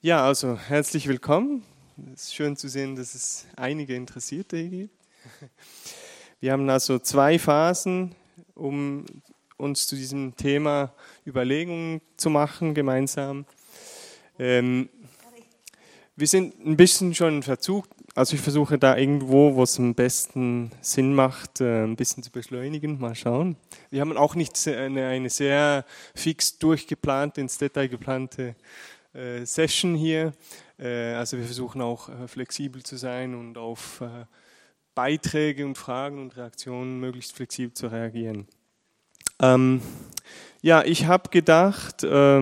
Ja, also herzlich willkommen. Es ist schön zu sehen, dass es einige Interessierte hier gibt. Wir haben also 2 Phasen, um uns zu diesem Thema Überlegungen zu machen, gemeinsam. Wir sind ein bisschen schon in Verzug. Also ich versuche da irgendwo, wo es am besten Sinn macht, ein bisschen zu beschleunigen. Mal schauen. Wir haben auch nicht eine sehr fix durchgeplante, ins Detail geplante Session hier. Also wir versuchen auch flexibel zu sein und auf Beiträge und Fragen und Reaktionen möglichst flexibel zu reagieren. Ja, ich habe gedacht,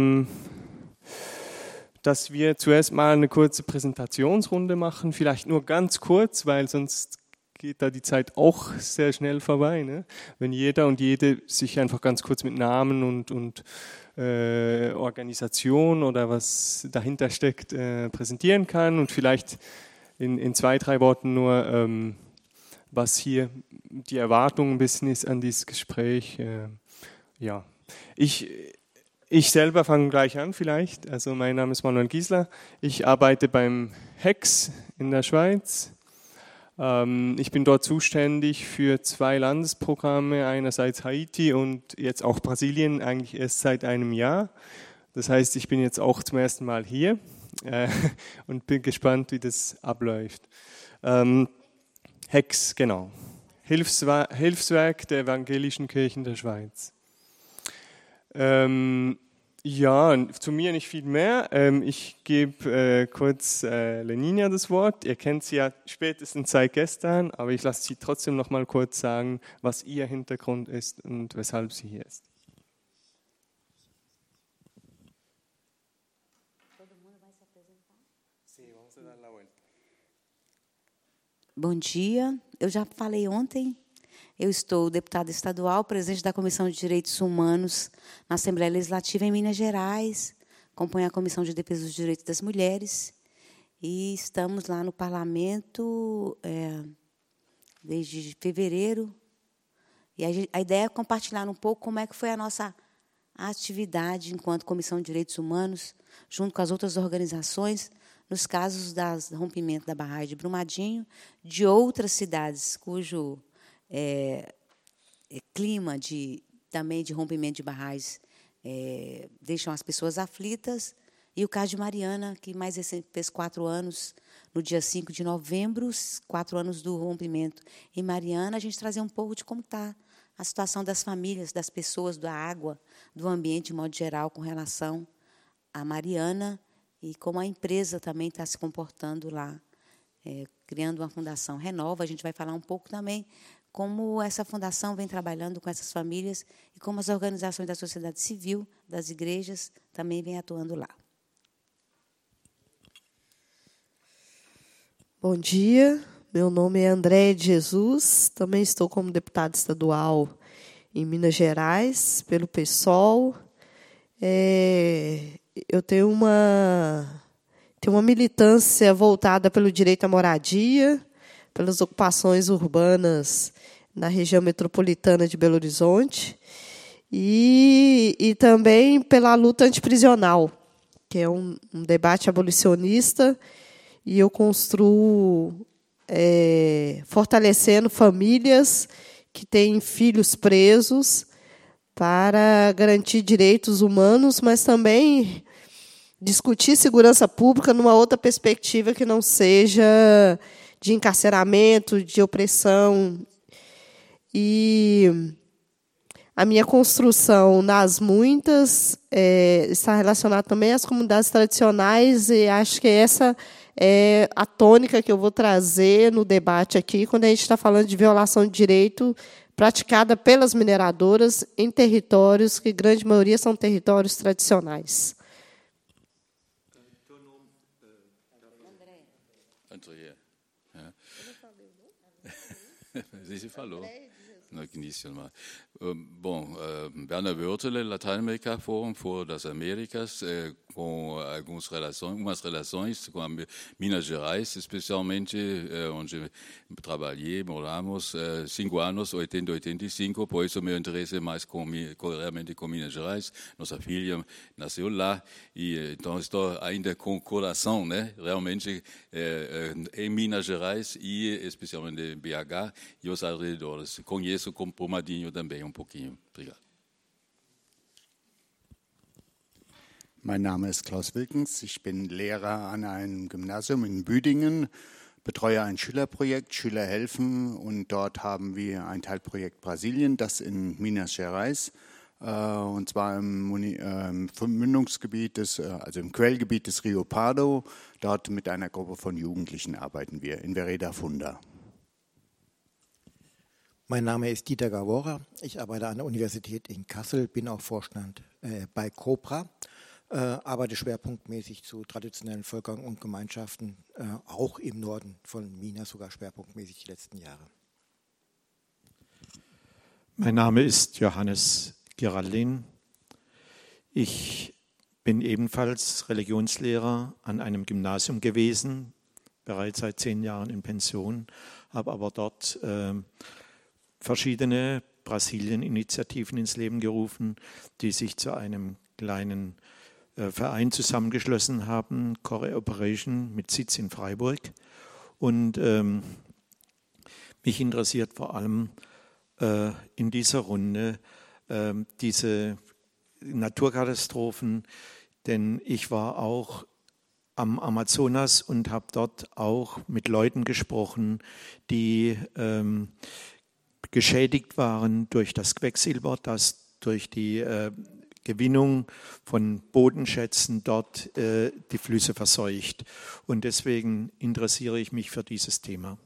dass wir zuerst mal eine kurze Präsentationsrunde machen, vielleicht nur ganz kurz, weil sonst geht da die Zeit auch sehr schnell vorbei, ne? Wenn jeder und jede sich einfach ganz kurz mit Namen und Organisation oder was dahinter steckt präsentieren kann und vielleicht in 2, 3 Worten nur, was hier die Erwartung ein bisschen ist an dieses Gespräch. Ja, ich selber fange gleich an vielleicht. Also mein Name ist Manuel Giesler. Ich arbeite beim HEX in der Schweiz. Ich bin dort zuständig für 2 Landesprogramme, einerseits Haiti und jetzt auch Brasilien, eigentlich erst seit einem Jahr. Das heißt, ich bin jetzt auch zum ersten Mal hier und bin gespannt, wie das abläuft. HEX, genau. Hilfswerk der Evangelischen Kirchen der Schweiz. Ja, zu mir nicht viel mehr. Ich gebe kurz Leninia das Wort. Ihr kennt sie ja spätestens seit gestern, aber ich lasse sie trotzdem noch mal kurz sagen, was ihr Hintergrund ist und weshalb sie hier ist. Bom dia, eu já falei ontem. Eu estou deputada estadual, presidente da Comissão de Direitos Humanos na Assembleia Legislativa em Minas Gerais, acompanho a Comissão de Defesa dos Direitos das Mulheres e estamos lá no Parlamento desde fevereiro. E a ideia é compartilhar um pouco como é que foi a nossa atividade enquanto Comissão de Direitos Humanos, junto com as outras organizações, nos casos do rompimento da barragem de Brumadinho, de outras cidades cujo clima também de rompimento de barragens deixam as pessoas aflitas, e o caso de Mariana, que mais recente fez 4 anos, no dia 5 de novembro, 4 anos do rompimento. Em Mariana, a gente trazer um pouco de como está a situação das famílias, das pessoas, da água, do ambiente, de modo geral, com relação a Mariana, e como a empresa também está se comportando lá, criando uma fundação Renova. A gente vai falar um pouco também como essa fundação vem trabalhando com essas famílias e como as organizações da sociedade civil, das igrejas, também vêm atuando lá. Bom dia, meu nome é Andréia de Jesus, também estou como deputada estadual em Minas Gerais, pelo PSOL. Eu tenho uma militância voltada pelo direito à moradia, pelas ocupações urbanas na região metropolitana de Belo Horizonte e também pela luta antiprisional, que é um debate abolicionista, e eu construo fortalecendo famílias que têm filhos presos para garantir direitos humanos, mas também discutir segurança pública numa outra perspectiva que não seja de encarceramento, de opressão. E a minha construção nas muitas está relacionada também às comunidades tradicionais, e acho que essa é a tônica que eu vou trazer no debate aqui, quando a gente está falando de violação de direito praticada pelas mineradoras em territórios que, grande maioria, são territórios tradicionais. Andréia. Você falou no início. Werner Wörtele, Latinoamérica Forum for das Américas, com umas relações com a Minas Gerais, especialmente onde trabalhei, moramos 5 anos, 80 85, por isso meu interesse é mais realmente com Minas Gerais. Nossa filha nasceu lá e então estou ainda com o coração, né? Realmente em Minas Gerais e especialmente em BH e os arredores. Conheço como Brumadinho também um pouquinho. Obrigado. Mein Name ist Klaus Wilkens, ich bin Lehrer an einem Gymnasium in Büdingen, betreue ein Schülerprojekt, Schüler helfen, und dort haben wir ein Teilprojekt Brasilien, das in Minas Gerais, und zwar im Mündungsgebiet also im Quellgebiet des Rio Pardo. Dort mit einer Gruppe von Jugendlichen arbeiten wir in Vereda Funda. Mein Name ist Dieter Gavora, ich arbeite an der Universität in Kassel, bin auch Vorstand bei COPRA. Arbeite schwerpunktmäßig zu traditionellen Völkern und Gemeinschaften, auch im Norden von Minas, sogar schwerpunktmäßig die letzten Jahre. Mein Name ist Johannes Giraldin. Ich bin ebenfalls Religionslehrer an einem Gymnasium gewesen, bereits seit 10 Jahren in Pension, habe aber dort verschiedene Brasilien-Initiativen ins Leben gerufen, die sich zu einem kleinen Verein zusammengeschlossen haben, Core Operation mit Sitz in Freiburg. Und mich interessiert vor allem in dieser Runde diese Naturkatastrophen, denn ich war auch am Amazonas und habe dort auch mit Leuten gesprochen, die geschädigt waren durch das Quecksilber, das durch die Gewinnung von Bodenschätzen dort die Flüsse verseucht. Und deswegen interessiere ich mich für dieses Thema.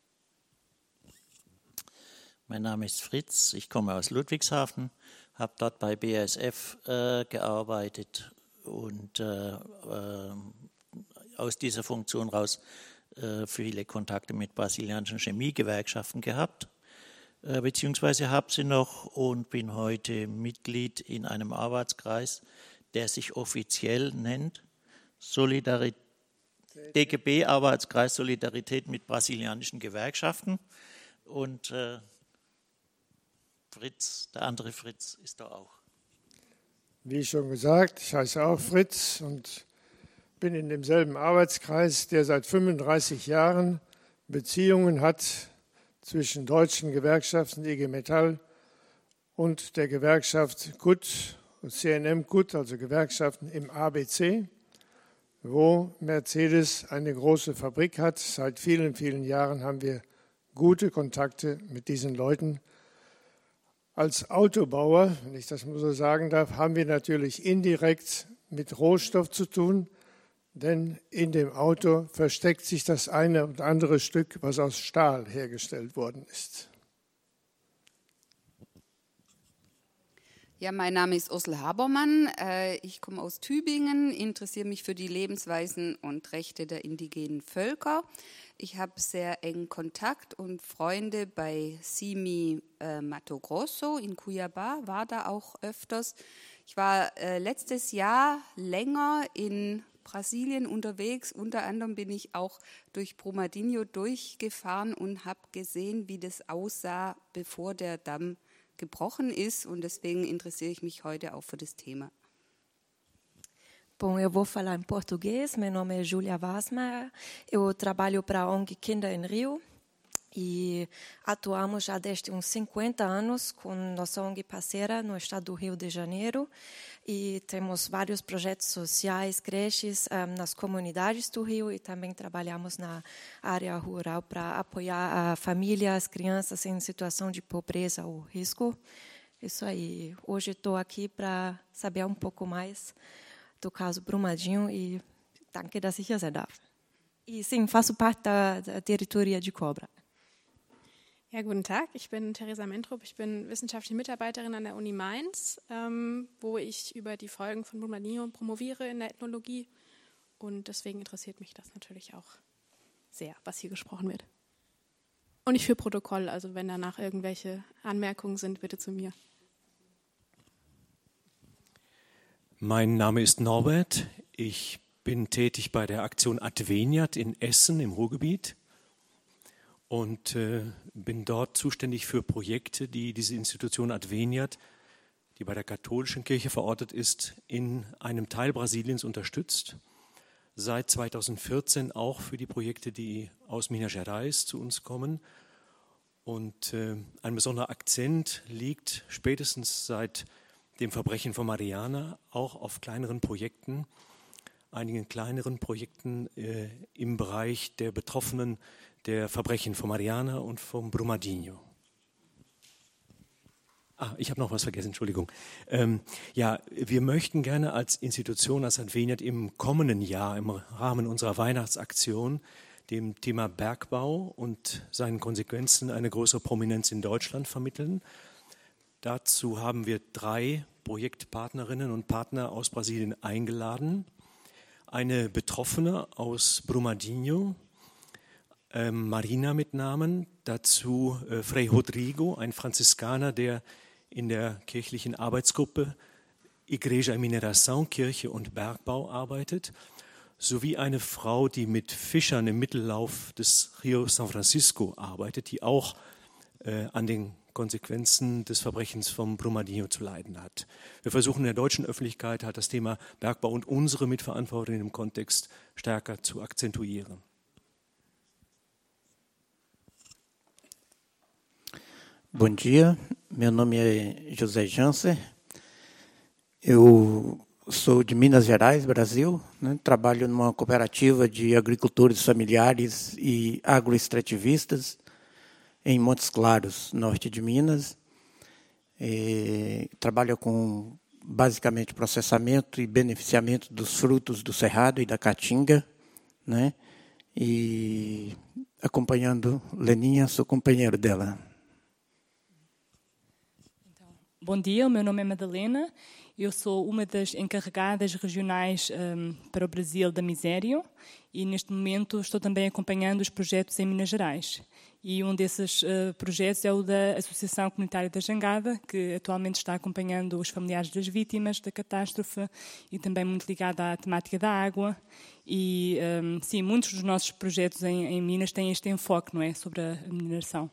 Mein Name ist Fritz, ich komme aus Ludwigshafen, habe dort bei BASF gearbeitet und aus dieser Funktion raus viele Kontakte mit brasilianischen Chemiegewerkschaften gehabt. Beziehungsweise habe sie noch und bin heute Mitglied in einem Arbeitskreis, der sich offiziell nennt DGB, Arbeitskreis Solidarität mit brasilianischen Gewerkschaften. Und Fritz, der andere Fritz, ist da auch. Wie schon gesagt, ich heiße auch Fritz und bin in demselben Arbeitskreis, der seit 35 Jahren Beziehungen hat zwischen deutschen Gewerkschaften, IG Metall, und der Gewerkschaft KUT, CNM KUT, also Gewerkschaften im ABC, wo Mercedes eine große Fabrik hat. Seit vielen, vielen Jahren haben wir gute Kontakte mit diesen Leuten. Als Autobauer, wenn ich das mal so sagen darf, haben wir natürlich indirekt mit Rohstoff zu tun, denn in dem Auto versteckt sich das eine und andere Stück, was aus Stahl hergestellt worden ist. Ja, mein Name ist Ursel Habermann. Ich komme aus Tübingen, interessiere mich für die Lebensweisen und Rechte der indigenen Völker. Ich habe sehr engen Kontakt und Freunde bei Simi Mato Grosso in Cuiabá, war da auch öfters. Ich war letztes Jahr länger in Brasilien unterwegs. Unter anderem bin ich auch durch Brumadinho durchgefahren und habe gesehen, wie das aussah, bevor der Damm gebrochen ist. Und deswegen interessiere ich mich heute auch für das Thema. Bom, eu vou falar em português. Meu nome é Júlia Wasmer. Eu trabalho para a ONG Kinder em Rio e atuamos já desde uns 50 anos com nossa ONG parceira no estado do Rio de Janeiro e temos vários projetos sociais, creches nas comunidades do Rio e também trabalhamos na área rural para apoiar a família, as crianças em situação de pobreza ou risco. Isso aí. Hoje estou aqui para saber um pouco mais do caso Brumadinho e danke, dass ich hier sein darf. E sim, faço parte da diretoria de Cobra. Ja, guten Tag, ich bin Theresa Mentrup, ich bin wissenschaftliche Mitarbeiterin an der Uni Mainz, wo ich über die Folgen von Brumadinho promoviere in der Ethnologie und deswegen interessiert mich das natürlich auch sehr, was hier gesprochen wird. Und ich führe Protokoll, also wenn danach irgendwelche Anmerkungen sind, bitte zu mir. Mein Name ist Norbert. Ich bin tätig bei der Aktion Adveniat in Essen im Ruhrgebiet und bin dort zuständig für Projekte, die diese Institution Adveniat, die bei der katholischen Kirche verortet ist, in einem Teil Brasiliens unterstützt. Seit 2014 auch für die Projekte, die aus Minas Gerais zu uns kommen. Und ein besonderer Akzent liegt spätestens seit dem Verbrechen von Mariana auch auf kleineren Projekten, einigen kleineren Projekten im Bereich der Betroffenen der Verbrechen von Mariana und von Brumadinho. Ich habe noch was vergessen, Entschuldigung. Wir möchten gerne als Institution, als Adveniat im kommenden Jahr im Rahmen unserer Weihnachtsaktion dem Thema Bergbau und seinen Konsequenzen eine größere Prominenz in Deutschland vermitteln. Dazu haben wir 3 Projektpartnerinnen und Partner aus Brasilien eingeladen. Eine Betroffene aus Brumadinho, Marina mit Namen, dazu Frei Rodrigo, ein Franziskaner, der in der kirchlichen Arbeitsgruppe Igreja e Mineração, Kirche und Bergbau arbeitet, sowie eine Frau, die mit Fischern im Mittellauf des Rio São Francisco arbeitet, die auch an den Konsequenzen des Verbrechens von Brumadinho zu leiden hat. Wir versuchen in der deutschen Öffentlichkeit das Thema Bergbau und unsere Mitverantwortung im Kontext stärker zu akzentuieren. Bom dia, meu nome é José Janser, eu sou de Minas Gerais, Brasil, né? Trabalho numa cooperativa de agricultores familiares e agroextrativistas em Montes Claros, norte de Minas. Trabalho com basicamente processamento e beneficiamento dos frutos do cerrado e da caatinga, né? E acompanhando Leninha, sou companheiro dela. Bom dia, o meu nome é Madalena, eu sou uma das encarregadas regionais para o Brasil da Misério e neste momento estou também acompanhando os projetos em Minas Gerais. E um desses projetos é o da Associação Comunitária da Jangada, que atualmente está acompanhando os familiares das vítimas da catástrofe e também muito ligada à temática da água. E sim, muitos dos nossos projetos em Minas têm este enfoque, não é, sobre a mineração.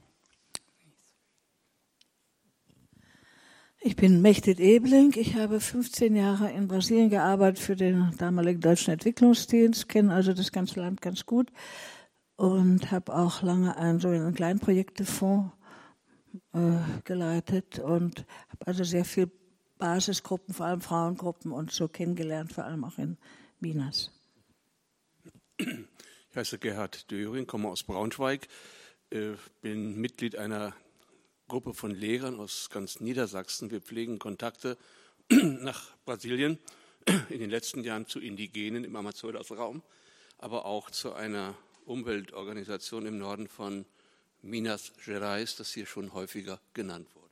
Ich bin Mechthild Ebeling. Ich habe 15 Jahre in Brasilien gearbeitet für den damaligen Deutschen Entwicklungsdienst, kenne also das ganze Land ganz gut und habe auch lange einen sogenannten Kleinprojektefonds geleitet und habe also sehr viel Basisgruppen, vor allem Frauengruppen und so kennengelernt, vor allem auch in Minas. Ich heiße Gerhard Döring, komme aus Braunschweig, bin Mitglied einer Gruppe von Lehrern aus ganz Niedersachsen. Wir pflegen Kontakte nach Brasilien, in den letzten Jahren zu Indigenen im Amazonasraum, aber auch zu einer Umweltorganisation im Norden von Minas Gerais, das hier schon häufiger genannt wurde.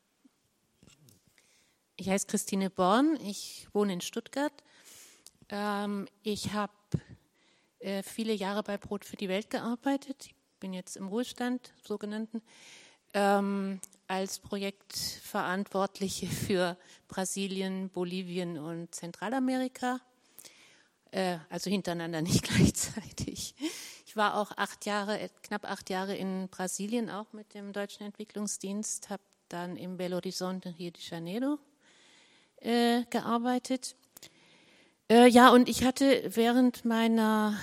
Ich heiße Christine Born, ich wohne in Stuttgart. Ich habe viele Jahre bei Brot für die Welt gearbeitet. Ich bin jetzt im Ruhestand, sogenannten. Als Projektverantwortliche für Brasilien, Bolivien und Zentralamerika, also hintereinander, nicht gleichzeitig. Ich war auch knapp 8 Jahre in Brasilien, auch mit dem Deutschen Entwicklungsdienst, habe dann in Belo Horizonte, Rio de Janeiro gearbeitet. Und ich hatte während meiner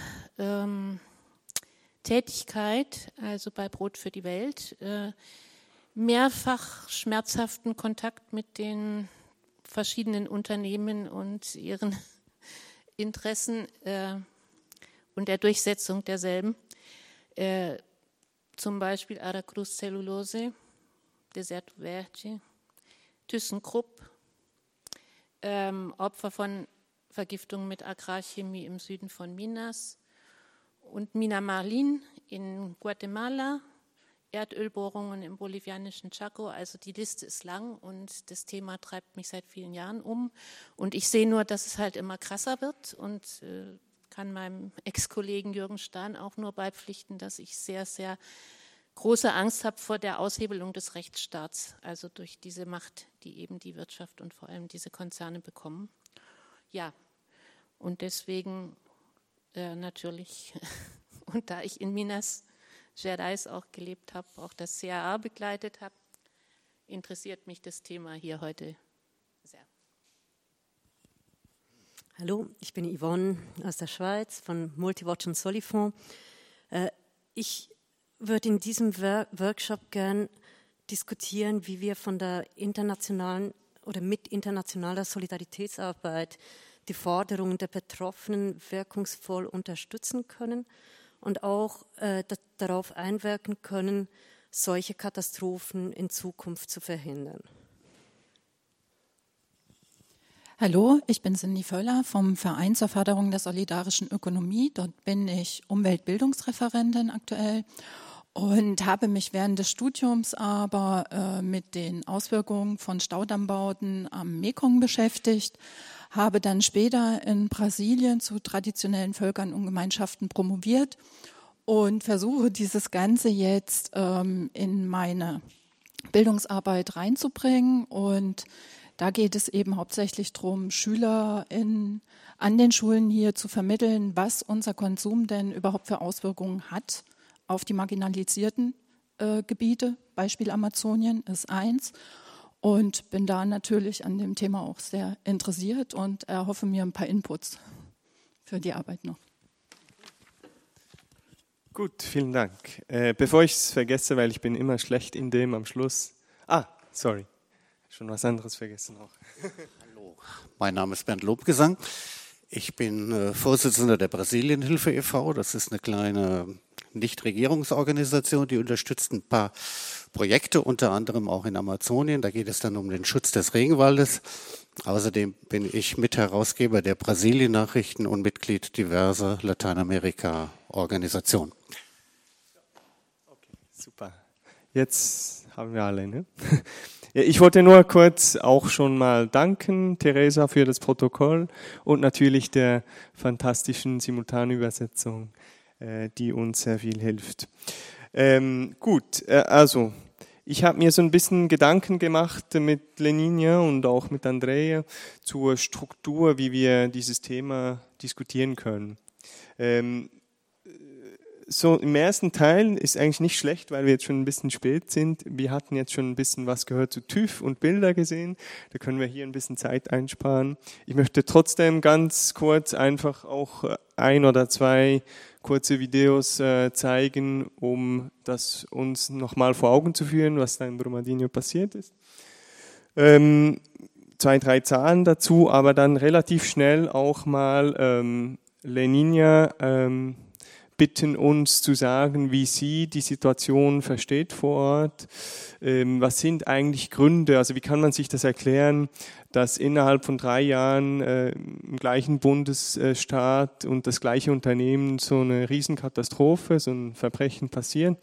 Tätigkeit, also bei Brot für die Welt, mehrfach schmerzhaften Kontakt mit den verschiedenen Unternehmen und ihren Interessen und der Durchsetzung derselben. Zum Beispiel Aracruz Cellulose, Deserto Verde, ThyssenKrupp, Opfer von Vergiftung mit Agrarchemie im Süden von Minas, und Mina Marlin in Guatemala, Erdölbohrungen im bolivianischen Chaco. Also die Liste ist lang und das Thema treibt mich seit vielen Jahren um. Und ich sehe nur, dass es halt immer krasser wird und kann meinem Ex-Kollegen Jürgen Stahn auch nur beipflichten, dass ich sehr, sehr große Angst habe vor der Aushebelung des Rechtsstaats, also durch diese Macht, die eben die Wirtschaft und vor allem diese Konzerne bekommen. Ja, und deswegen natürlich, und da ich in Minas Gerais auch gelebt habe, auch das CAA begleitet habe, interessiert mich das Thema hier heute sehr. Hallo, ich bin Yvonne aus der Schweiz von Multiwatch und Solifond. Ich würde in diesem Workshop gern diskutieren, wie wir von der internationalen oder mit internationaler Solidaritätsarbeit die Forderungen der Betroffenen wirkungsvoll unterstützen können und auch darauf einwirken können, solche Katastrophen in Zukunft zu verhindern. Hallo, ich bin Cindy Völler vom Verein zur Förderung der solidarischen Ökonomie. Dort bin ich Umweltbildungsreferentin aktuell und habe mich während des Studiums aber mit den Auswirkungen von Staudammbauten am Mekong beschäftigt, habe dann später in Brasilien zu traditionellen Völkern und Gemeinschaften promoviert und versuche dieses Ganze jetzt in meine Bildungsarbeit reinzubringen. Und da geht es eben hauptsächlich darum, Schüler an den Schulen hier zu vermitteln, was unser Konsum denn überhaupt für Auswirkungen hat auf die marginalisierten Gebiete. Beispiel Amazonien ist eins. Und bin da natürlich an dem Thema auch sehr interessiert und erhoffe mir ein paar Inputs für die Arbeit noch. Gut, vielen Dank. Bevor ich es vergesse, weil ich bin immer schlecht in dem am Schluss. Sorry, schon was anderes vergessen auch. Hallo, mein Name ist Bernd Lobgesang. Ich bin Vorsitzender der Brasilienhilfe e.V. Das ist eine kleine Nichtregierungsorganisation, die unterstützt ein paar Projekte, unter anderem auch in Amazonien. Da geht es dann um den Schutz des Regenwaldes. Außerdem bin ich Mitherausgeber der Brasilien-Nachrichten und Mitglied diverser Lateinamerika-Organisationen. Okay, super. Jetzt haben wir alle, ne? Ich wollte nur kurz auch schon mal danken, Theresa, für das Protokoll und natürlich der fantastischen Simultanübersetzung, die uns sehr viel hilft. Also ich habe mir so ein bisschen Gedanken gemacht mit Leninia und auch mit Andrea zur Struktur, wie wir dieses Thema diskutieren können. So im ersten Teil ist eigentlich nicht schlecht, weil wir jetzt schon ein bisschen spät sind. Wir hatten jetzt schon ein bisschen was gehört zu TÜV und Bilder gesehen. Da können wir hier ein bisschen Zeit einsparen. Ich möchte trotzdem ganz kurz einfach auch 1 oder 2 kurze Videos zeigen, um das uns nochmal vor Augen zu führen, was da in Brumadinho passiert ist. 2, 3 Zahlen dazu, aber dann relativ schnell auch mal Leninia bitten uns zu sagen, wie sie die Situation versteht vor Ort. Was sind eigentlich Gründe, also wie kann man sich das erklären, dass innerhalb von 3 Jahren im gleichen Bundesstaat und das gleiche Unternehmen so eine Riesenkatastrophe, so ein Verbrechen passieren.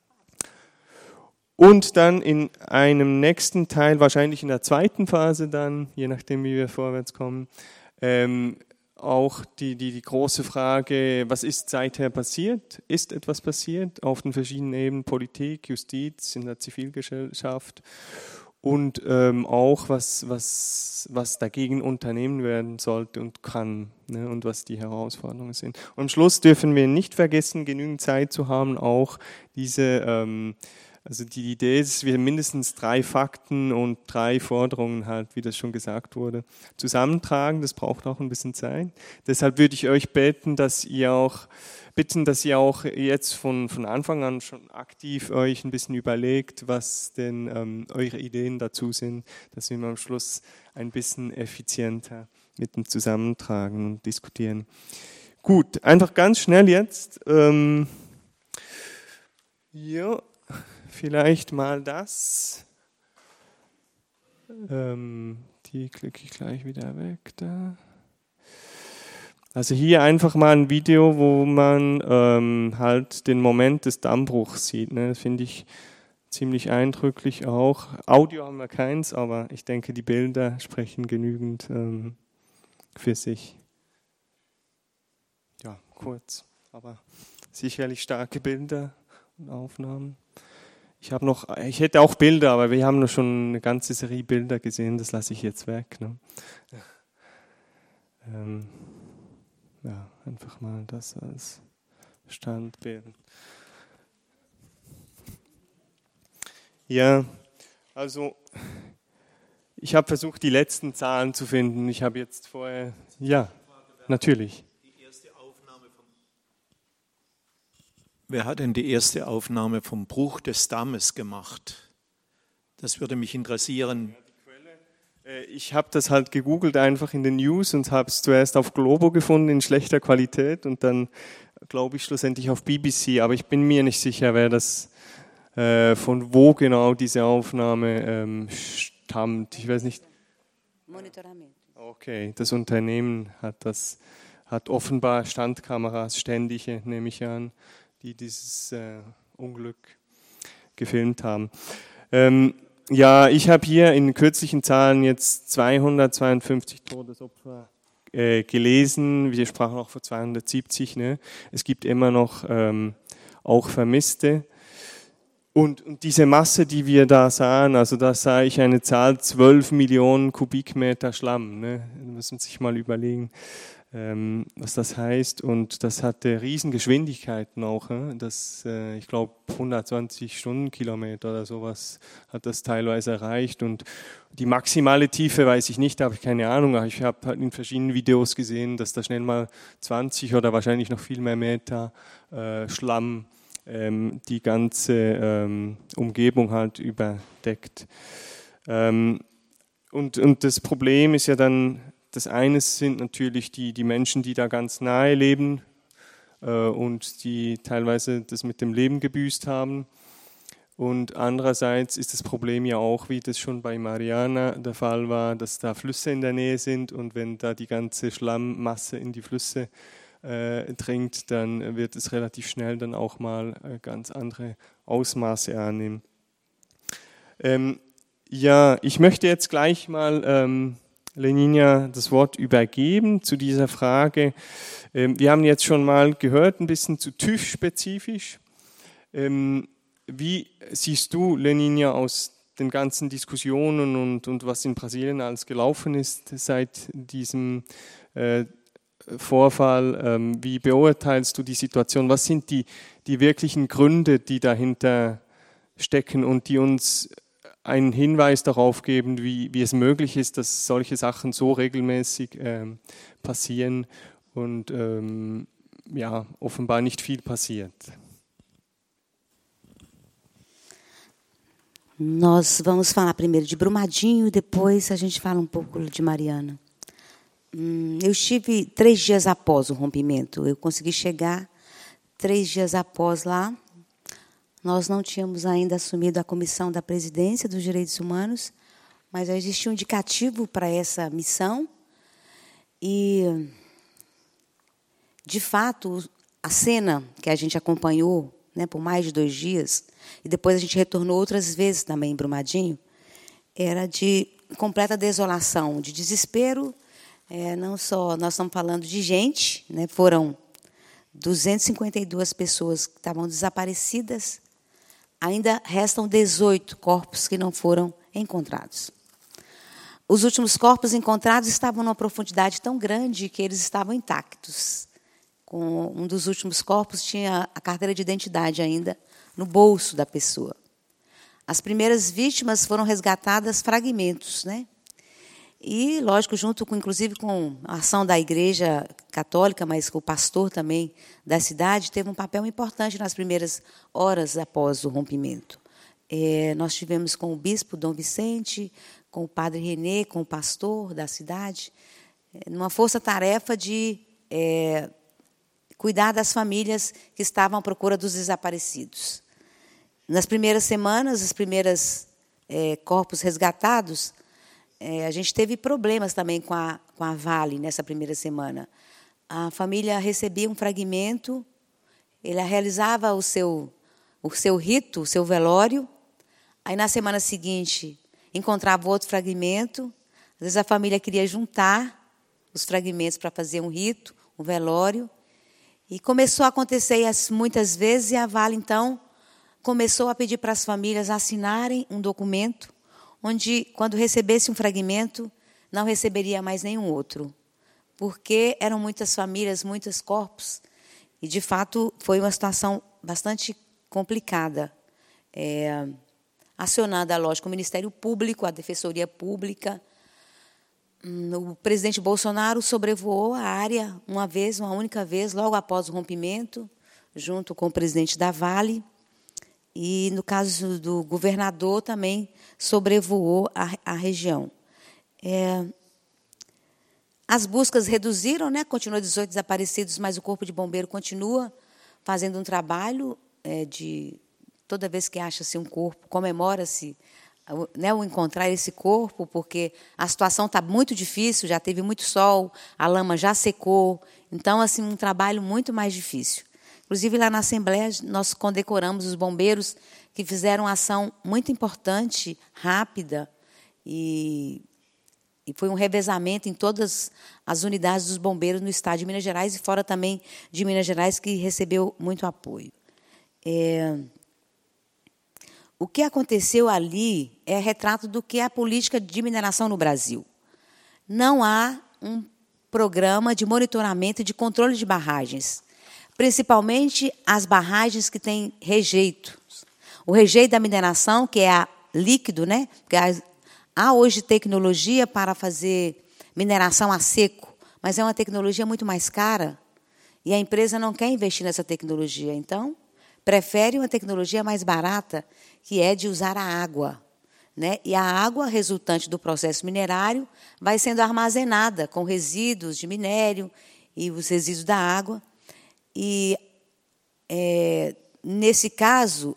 Und dann in einem nächsten Teil, wahrscheinlich in der zweiten Phase dann, je nachdem wie wir vorwärts kommen, auch die große Frage, was ist seither passiert? Ist etwas passiert auf den verschiedenen Ebenen, Politik, Justiz, in der Zivilgesellschaft und auch was dagegen unternehmen werden sollte und kann, ne, und was die Herausforderungen sind. Und am Schluss dürfen wir nicht vergessen, genügend Zeit zu haben, auch also die Idee ist, dass wir mindestens 3 Fakten und 3 Forderungen halt, wie das schon gesagt wurde, zusammentragen. Das braucht auch ein bisschen Zeit. Deshalb würde ich euch bitten, dass ihr auch jetzt von Anfang an schon aktiv euch ein bisschen überlegt, was denn eure Ideen dazu sind, dass wir am Schluss ein bisschen effizienter mit dem Zusammentragen und diskutieren. Gut, einfach ganz schnell jetzt. Vielleicht mal das. Die klicke ich gleich wieder weg. Da. Also hier einfach mal ein Video, wo man halt den Moment des Dammbruchs sieht. Ne? Das finde ich ziemlich eindrücklich auch. Audio haben wir keins, aber ich denke, die Bilder sprechen genügend für sich. Ja, kurz, aber sicherlich starke Bilder und Aufnahmen. Ich hätte auch Bilder, aber wir haben noch schon eine ganze Serie Bilder gesehen, das lasse ich jetzt weg. Ne? Ja, einfach mal das als Standbild. Ja, also ich habe versucht, die letzten Zahlen zu finden. Ich habe jetzt vorher, ja, natürlich. Wer hat denn die erste Aufnahme vom Bruch des Dammes gemacht? Das würde mich interessieren. Ich habe das halt gegoogelt einfach in den News und habe es zuerst auf Globo gefunden in schlechter Qualität und dann, glaube ich, schlussendlich auf BBC. Aber ich bin mir nicht sicher, wer das, von wo genau diese Aufnahme stammt. Ich weiß nicht. Monitoramento. Okay, das Unternehmen hat offenbar Standkameras, ständige, nehme ich an, die dieses Unglück gefilmt haben. Ja, ich habe hier in kürzlichen Zahlen jetzt 252 Todesopfer gelesen. Wir sprachen auch von 270. Ne? Es gibt immer noch auch Vermisste. Und diese Masse, die wir da sahen, also da sah ich eine Zahl 12 Millionen Kubikmeter Schlamm. Ne? Da muss man sich mal überlegen, was das heißt. Und das hatte Riesengeschwindigkeiten auch. Das, ich glaube 120 Stundenkilometer oder sowas hat das teilweise erreicht. Und die maximale Tiefe weiß ich nicht, da habe ich keine Ahnung. Aber ich habe halt in verschiedenen Videos gesehen, dass da schnell mal 20 oder wahrscheinlich noch viel mehr Meter Schlamm die ganze Umgebung halt überdeckt. Und das Problem ist ja dann, das eine sind natürlich die Menschen, die da ganz nahe leben und die teilweise das mit dem Leben gebüßt haben. Und andererseits ist das Problem ja auch, wie das schon bei Mariana der Fall war, dass da Flüsse in der Nähe sind und wenn da die ganze Schlammmasse in die Flüsse dringt, dann wird es relativ schnell dann auch mal ganz andere Ausmaße annehmen. Ja, ich möchte jetzt gleich mal Leninia das Wort übergeben zu dieser Frage. Wir haben jetzt schon mal gehört, ein bisschen zu TÜV-spezifisch. Wie siehst du, Leninia, aus den ganzen Diskussionen und was in Brasilien alles gelaufen ist seit diesem Vorfall, wie beurteilst du die Situation? Was sind die wirklichen Gründe, die dahinter stecken und die uns einen Hinweis darauf geben, wie es möglich ist, dass solche Sachen so regelmäßig passieren und ja, offenbar nicht viel passiert? Nós vamos falar primeiro de Brumadinho, depois a gente fala pouco de Mariana. Eu estive 3 dias após o rompimento. Eu consegui chegar 3 dias após lá. Nós não tínhamos ainda assumido a comissão da presidência dos direitos humanos, mas já existia um indicativo para essa missão. E, de fato, a cena que a gente acompanhou, né, por mais de 2 dias, e depois a gente retornou outras vezes também em Brumadinho, era de completa desolação, de desespero. Não só nós estamos falando de gente, né, foram 252 pessoas que estavam desaparecidas, ainda restam 18 corpos que não foram encontrados. Os últimos corpos encontrados estavam numa profundidade tão grande que eles estavam intactos. Com um dos últimos corpos tinha a carteira de identidade ainda no bolso da pessoa. As primeiras vítimas foram resgatadas fragmentos, né? E, lógico, junto com, inclusive, com a ação da Igreja Católica, mas o pastor também da cidade teve um papel importante nas primeiras horas após o rompimento. Nós tivemos com o bispo Dom Vicente, com o padre René, com o pastor da cidade, numa força-tarefa de cuidar das famílias que estavam à procura dos desaparecidos. Nas primeiras semanas, os primeiros corpos resgatados, a gente teve problemas também com a Vale nessa primeira semana. A família recebia um fragmento, ele realizava o seu rito, o seu velório, aí na semana seguinte encontrava outro fragmento, às vezes a família queria juntar os fragmentos para fazer um rito, um velório, e começou a acontecer muitas vezes, e a Vale, então, começou a pedir para as famílias assinarem um documento onde, quando recebesse um fragmento, não receberia mais nenhum outro, porque eram muitas famílias, muitos corpos, e, de fato, foi uma situação bastante complicada. Acionada, lógico, o Ministério Público, a Defensoria Pública, o presidente Bolsonaro sobrevoou a área uma única vez, logo após o rompimento, junto com o presidente da Vale, e, no caso do governador, também sobrevoou a região. As buscas reduziram, né? Continua 18 desaparecidos, mas o Corpo de Bombeiro continua fazendo um trabalho de... Toda vez que acha-se um corpo, comemora-se, né, o encontrar esse corpo, porque a situação está muito difícil, já teve muito sol, a lama já secou, então, assim, um trabalho muito mais difícil. Inclusive, lá na Assembleia, nós condecoramos os bombeiros que fizeram uma ação muito importante, rápida, e foi um revezamento em todas as unidades dos bombeiros no estado de Minas Gerais e fora também de Minas Gerais, que recebeu muito apoio. O que aconteceu ali é retrato do que é a política de mineração no Brasil. Não há um programa de monitoramento e de controle de barragens, principalmente as barragens que têm rejeito. O rejeito da mineração, que é líquido, né? Porque há hoje tecnologia para fazer mineração a seco, mas é uma tecnologia muito mais cara e a empresa não quer investir nessa tecnologia. Então, prefere uma tecnologia mais barata, que é de usar a água, né? E a água resultante do processo minerário vai sendo armazenada com resíduos de minério e os resíduos da água. E, nesse caso,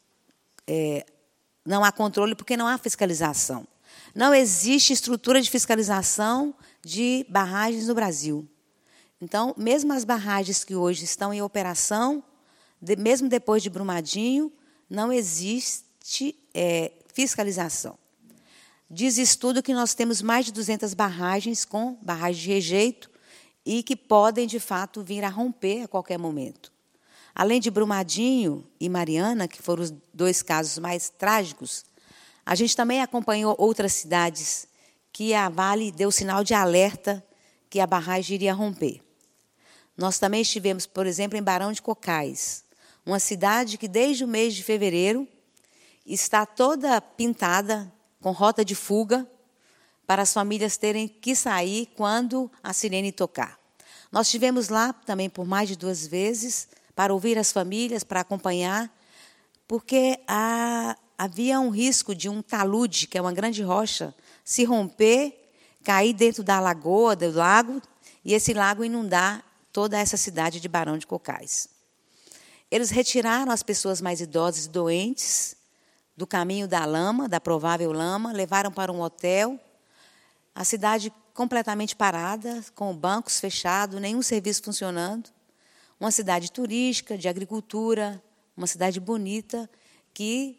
não há controle porque não há fiscalização. Não existe estrutura de fiscalização de barragens no Brasil. Então, mesmo as barragens que hoje estão em operação, mesmo depois de Brumadinho, não existe fiscalização. Diz estudo que nós temos mais de 200 barragens com barragens de rejeito e que podem, de fato, vir a romper a qualquer momento. Além de Brumadinho e Mariana, que foram os 2 casos mais trágicos, a gente também acompanhou outras cidades que a Vale deu sinal de alerta que a barragem iria romper. Nós também estivemos, por exemplo, em Barão de Cocais, uma cidade que, desde o mês de fevereiro, está toda pintada com rota de fuga para as famílias terem que sair quando a sirene tocar. Nós estivemos lá também por mais de 2 vezes para ouvir as famílias, para acompanhar, porque havia um risco de um talude, que é uma grande rocha, se romper, cair dentro da lagoa, do lago, e esse lago inundar toda essa cidade de Barão de Cocais. Eles retiraram as pessoas mais idosas e doentes do caminho da lama, da provável lama, levaram para um hotel, a cidade completamente parada, com bancos fechados, nenhum serviço funcionando, uma cidade turística, de agricultura, uma cidade bonita, que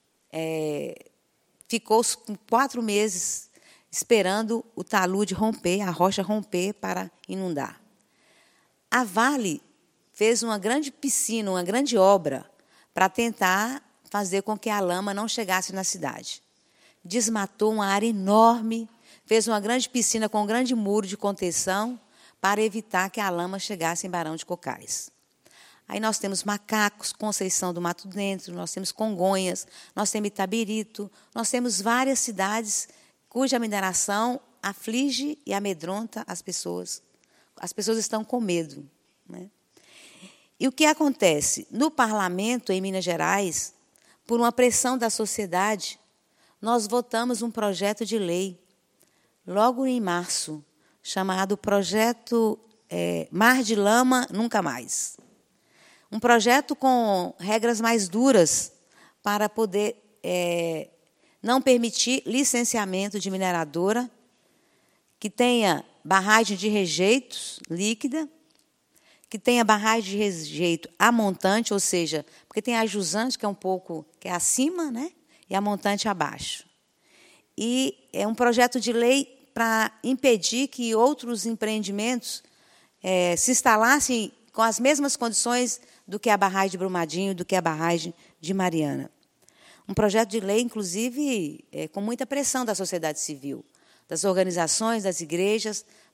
ficou 4 meses esperando o talude romper, a rocha romper para inundar. A Vale fez uma grande piscina, uma grande obra, para tentar fazer com que a lama não chegasse na cidade. Desmatou uma área enorme, fez uma grande piscina com um grande muro de contenção para evitar que a lama chegasse em Barão de Cocais. Aí nós temos Macacos, Conceição do Mato Dentro, nós temos Congonhas, nós temos Itabirito, nós temos várias cidades cuja mineração aflige e amedronta as pessoas. As pessoas estão com medo, né? E o que acontece? No parlamento, em Minas Gerais, por uma pressão da sociedade, nós votamos um projeto de lei, logo em março, chamado Projeto Mar de Lama Nunca Mais. Um projeto com regras mais duras para poder não permitir licenciamento de mineradora que tenha barragem de rejeitos líquida, que tenha barragem de rejeito a montante, ou seja, porque tem a jusante, que é um pouco que é acima, né, e a montante abaixo. E é um projeto de lei para impedir que outros empreendimentos se instalassem com as mesmas condições do que a barragem de Brumadinho, do que a barragem de Mariana. Um projeto de lei, inclusive, com muita pressão da sociedade civil, das organizações, das igrejas,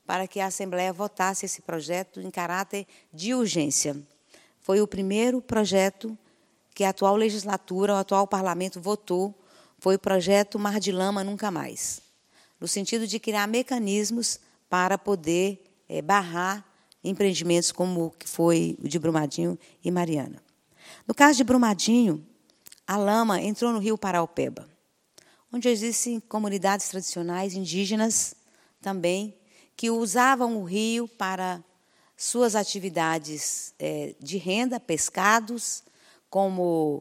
para que a Assembleia votasse esse projeto em caráter de urgência. Foi o primeiro projeto que a atual legislatura, o atual parlamento votou, foi o projeto Mar de Lama Nunca Mais, no sentido de criar mecanismos para poder barrar empreendimentos como o que foi o de Brumadinho e Mariana. No caso de Brumadinho, a lama entrou no rio Paraopeba, onde existem comunidades tradicionais indígenas também, que usavam o rio para suas atividades de renda, pescados, como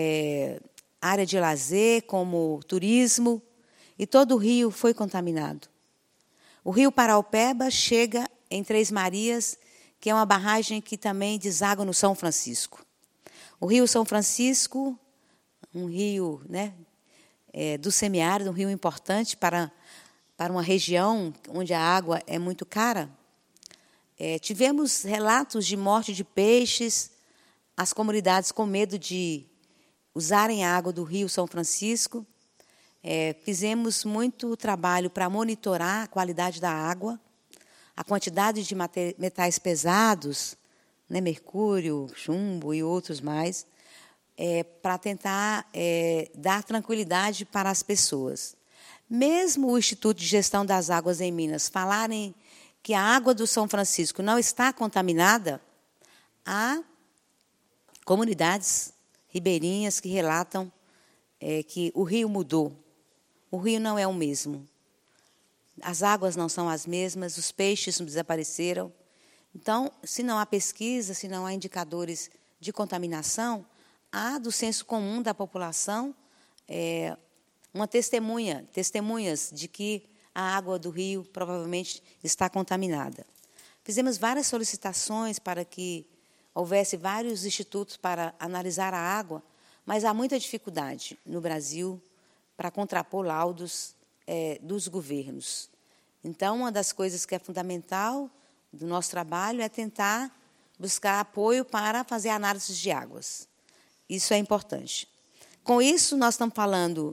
área de lazer, como turismo, e todo o rio foi contaminado. O rio Paraopeba chega em Três Marias, que é uma barragem que também deságua no São Francisco. O rio São Francisco, um rio, né, do semiárido, um rio importante para uma região onde a água é muito cara. Tivemos relatos de morte de peixes, as comunidades com medo de usarem a água do rio São Francisco. Fizemos muito trabalho para monitorar a qualidade da água, a quantidade de metais pesados, né, mercúrio, chumbo e outros mais, para tentar dar tranquilidade para as pessoas. Mesmo o Instituto de Gestão das Águas em Minas falarem que a água do São Francisco não está contaminada, há comunidades ribeirinhas que relatam que o rio mudou. O rio não é o mesmo. As águas não são as mesmas, os peixes desapareceram. Então, se não há pesquisa, se não há indicadores de contaminação, há do senso comum da população uma testemunhas de que a água do rio provavelmente está contaminada. Fizemos várias solicitações para que houvesse vários institutos para analisar a água, mas há muita dificuldade no Brasil para contrapor laudos dos governos. Então, uma das coisas que é fundamental do nosso trabalho é tentar buscar apoio para fazer análises de águas. Isso é importante. Com isso, nós estamos falando,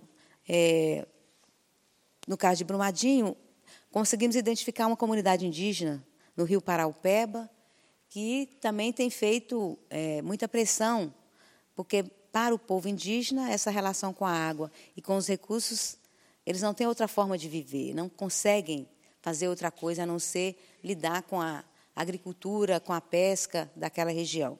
no caso de Brumadinho, conseguimos identificar uma comunidade indígena no rio Paraopeba, que também tem feito muita pressão, porque, para o povo indígena, essa relação com a água e com os recursos, eles não têm outra forma de viver, não conseguem fazer outra coisa a não ser lidar com a agricultura, com a pesca daquela região.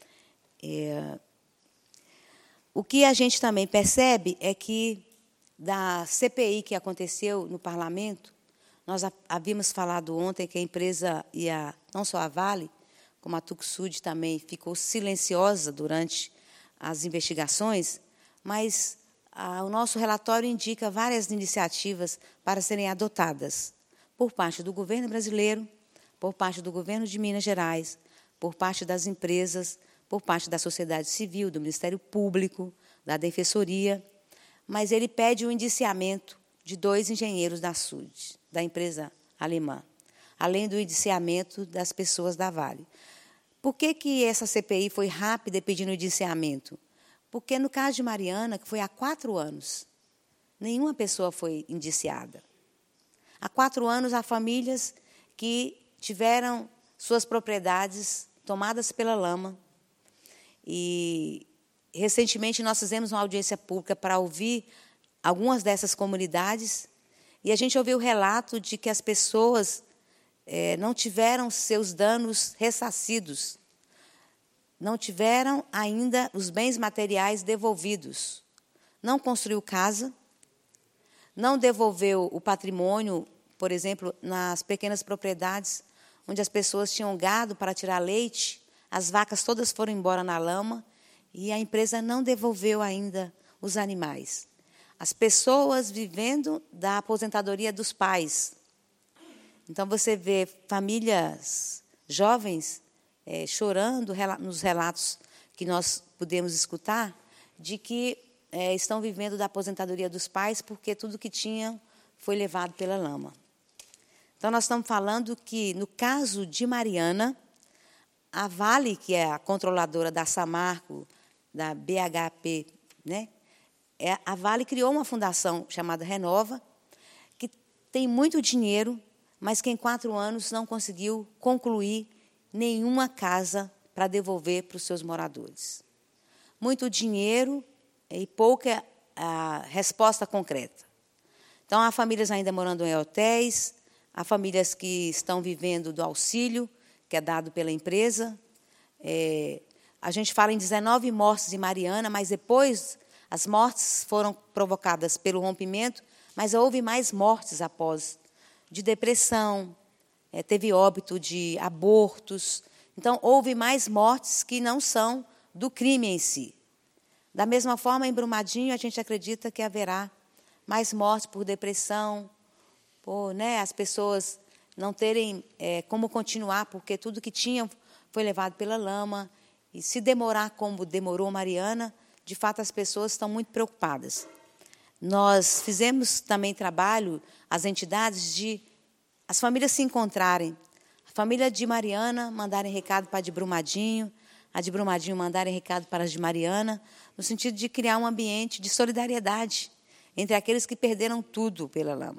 O que a gente também percebe é que, da CPI que aconteceu no parlamento, nós havíamos falado ontem que a empresa, não só a Vale, como a Tuxud também ficou silenciosa durante as investigações, mas o nosso relatório indica várias iniciativas para serem adotadas por parte do governo brasileiro, por parte do governo de Minas Gerais, por parte das empresas, por parte da sociedade civil, do Ministério Público, da Defensoria, mas ele pede o indiciamento de 2 engenheiros da SUD, da empresa alemã, além do indiciamento das pessoas da Vale. Por que essa CPI foi rápida pedindo indiciamento? Porque, no caso de Mariana, que foi há 4 anos, nenhuma pessoa foi indiciada. Há 4 anos, há famílias que tiveram suas propriedades tomadas pela lama. E, recentemente, nós fizemos uma audiência pública para ouvir algumas dessas comunidades, e a gente ouviu o relato de que as pessoas não tiveram seus danos ressarcidos, não tiveram ainda os bens materiais devolvidos, não construiu casa, não devolveu o patrimônio, por exemplo, nas pequenas propriedades onde as pessoas tinham gado para tirar leite, as vacas todas foram embora na lama e a empresa não devolveu ainda os animais. As pessoas vivendo da aposentadoria dos pais. Então, você vê famílias jovens chorando nos relatos que nós pudemos escutar, de que estão vivendo da aposentadoria dos pais porque tudo que tinham foi levado pela lama. Então, nós estamos falando que, no caso de Mariana, a Vale, que é a controladora da Samarco, da BHP, né? A Vale criou uma fundação chamada Renova, que tem muito dinheiro, mas que em 4 anos não conseguiu concluir nenhuma casa para devolver para os seus moradores. Muito dinheiro e pouca resposta concreta. Então, há famílias ainda morando em hotéis, há famílias que estão vivendo do auxílio, que é dado pela empresa. A gente fala em 19 mortes em Mariana, mas depois as mortes foram provocadas pelo rompimento, mas houve mais mortes após, de depressão, teve óbito de abortos. Então, houve mais mortes que não são do crime em si. Da mesma forma, em Brumadinho, a gente acredita que haverá mais mortes por depressão, por as pessoas não terem como continuar, porque tudo que tinham foi levado pela lama. E se demorar como demorou Mariana, de fato as pessoas estão muito preocupadas. Nós fizemos também trabalho, as entidades, de as famílias se encontrarem. A família de Mariana mandarem recado para a de Brumadinho, a de Brumadinho mandarem recado para as de Mariana, no sentido de criar um ambiente de solidariedade entre aqueles que perderam tudo pela lama.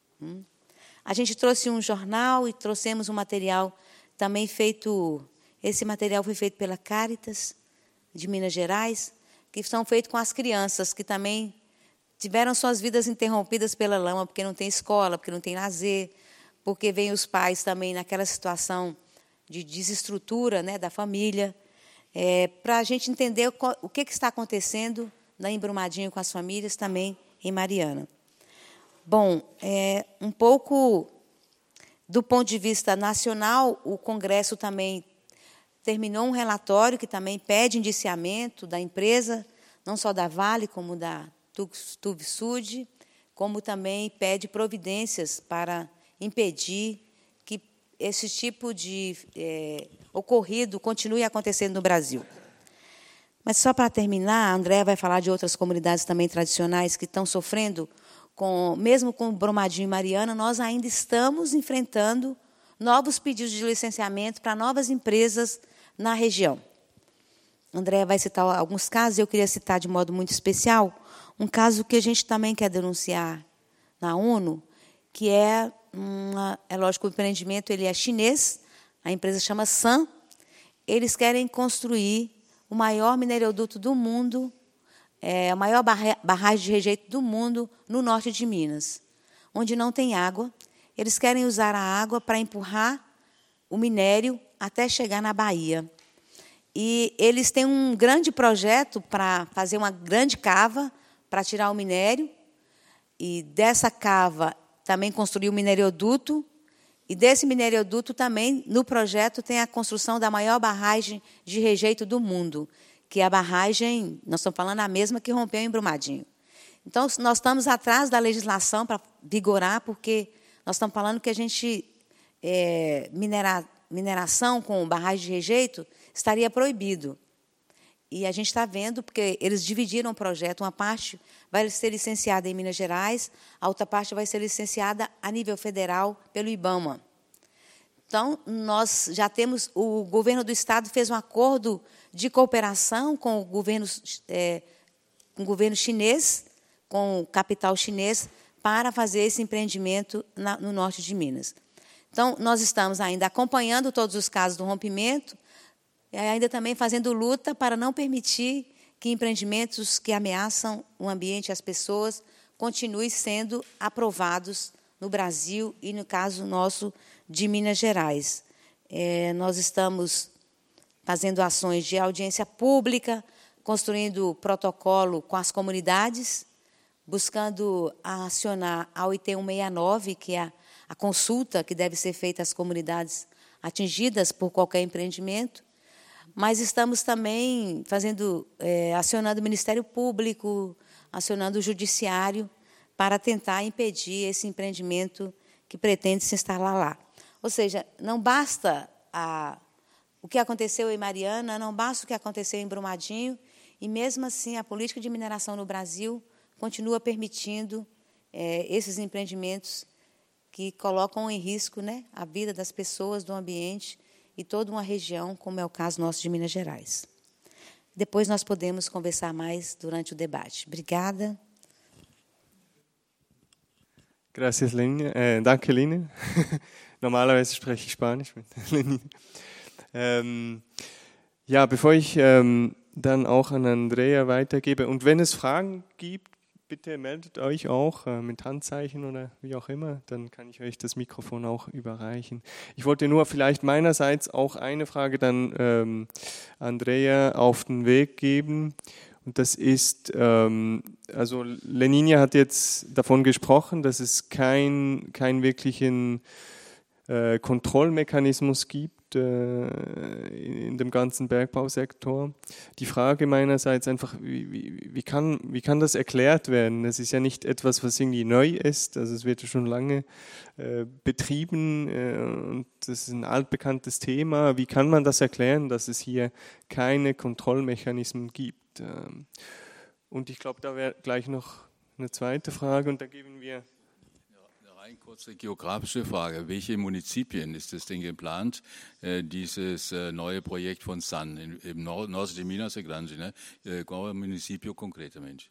A gente trouxe um jornal e trouxemos um material também feito. Esse material foi feito pela Caritas de Minas Gerais, que são feitos com as crianças que também tiveram suas vidas interrompidas pela lama, porque não tem escola, porque não tem lazer, porque vêm os pais também naquela situação de desestrutura da família, para a gente entender o que está acontecendo em Brumadinho com as famílias, também em Mariana. Bom, um pouco do ponto de vista nacional, o Congresso também terminou um relatório que também pede indiciamento da empresa, não só da Vale, como da Tuvsud, como também pede providências para impedir que esse tipo de ocorrido continue acontecendo no Brasil. Mas, só para terminar, a Andréa vai falar de outras comunidades também tradicionais que estão sofrendo, mesmo com Brumadinho e Mariana, nós ainda estamos enfrentando novos pedidos de licenciamento para novas empresas na região. Andréa vai citar alguns casos, eu queria citar de modo muito especial um caso que a gente também quer denunciar na ONU, que é lógico, o empreendimento ele é chinês, a empresa chama Sun. Eles querem construir o maior mineroduto do mundo, a maior barragem de rejeito do mundo no norte de Minas, onde não tem água. Eles querem usar a água para empurrar o minério até chegar na Bahia. E eles têm um grande projeto para fazer uma grande cava para tirar o minério, e dessa cava também construir o mineroduto, e desse mineroduto também, no projeto, tem a construção da maior barragem de rejeito do mundo, que é a barragem, nós estamos falando a mesma que rompeu em Brumadinho. Então, nós estamos atrás da legislação para vigorar, porque nós estamos falando que a gente, mineração com barragem de rejeito, estaria proibido. E a gente está vendo, porque eles dividiram o projeto, uma parte vai ser licenciada em Minas Gerais, a outra parte vai ser licenciada a nível federal pelo IBAMA. Então, nós já temos, o governo do Estado fez um acordo de cooperação com o governo chinês, com o capital chinês, para fazer esse empreendimento no norte de Minas. Então, nós estamos ainda acompanhando todos os casos do rompimento, e ainda também fazendo luta para não permitir que empreendimentos que ameaçam o ambiente e as pessoas continuem sendo aprovados no Brasil e, no caso nosso, de Minas Gerais. Nós estamos fazendo ações de audiência pública, construindo protocolo com as comunidades, buscando acionar a OIT 169, que é a consulta que deve ser feita às comunidades atingidas por qualquer empreendimento. Mas estamos também acionando o Ministério Público, acionando o Judiciário, para tentar impedir esse empreendimento que pretende se instalar lá. Ou seja, não basta o que aconteceu em Mariana, não basta o que aconteceu em Brumadinho, e, mesmo assim, a política de mineração no Brasil continua permitindo esses empreendimentos que colocam em risco a vida das pessoas, do ambiente, e toda uma região, como é o caso nosso de Minas Gerais. Depois nós podemos conversar mais durante o debate. Obrigada. Gracias, Lenina. Danke, Lenina. Normalerweise spreche ich Spanisch mit Lenina. Ja, bevor ich dann auch an Andrea weitergebe, und wenn es Fragen gibt, bitte meldet euch auch mit Handzeichen oder wie auch immer, dann kann ich euch das Mikrofon auch überreichen. Ich wollte nur vielleicht meinerseits auch eine Frage dann Andrea auf den Weg geben. Und das ist, also Lenina hat jetzt davon gesprochen, dass es keinen wirklichen Kontrollmechanismus gibt in dem ganzen Bergbausektor. Die Frage meinerseits einfach, wie kann das erklärt werden? Es ist ja nicht etwas, was irgendwie neu ist, also es wird ja schon lange betrieben und das ist ein altbekanntes Thema. Wie kann man das erklären, dass es hier keine Kontrollmechanismen gibt? Und ich glaube, da wäre gleich noch eine zweite Frage und da geben wir... Eine kurze geografische Frage. Welche Munizipien ist es denn geplant, dieses neue Projekt von SAN im Norte de Minas Gerais, ne? Qual município concretamente?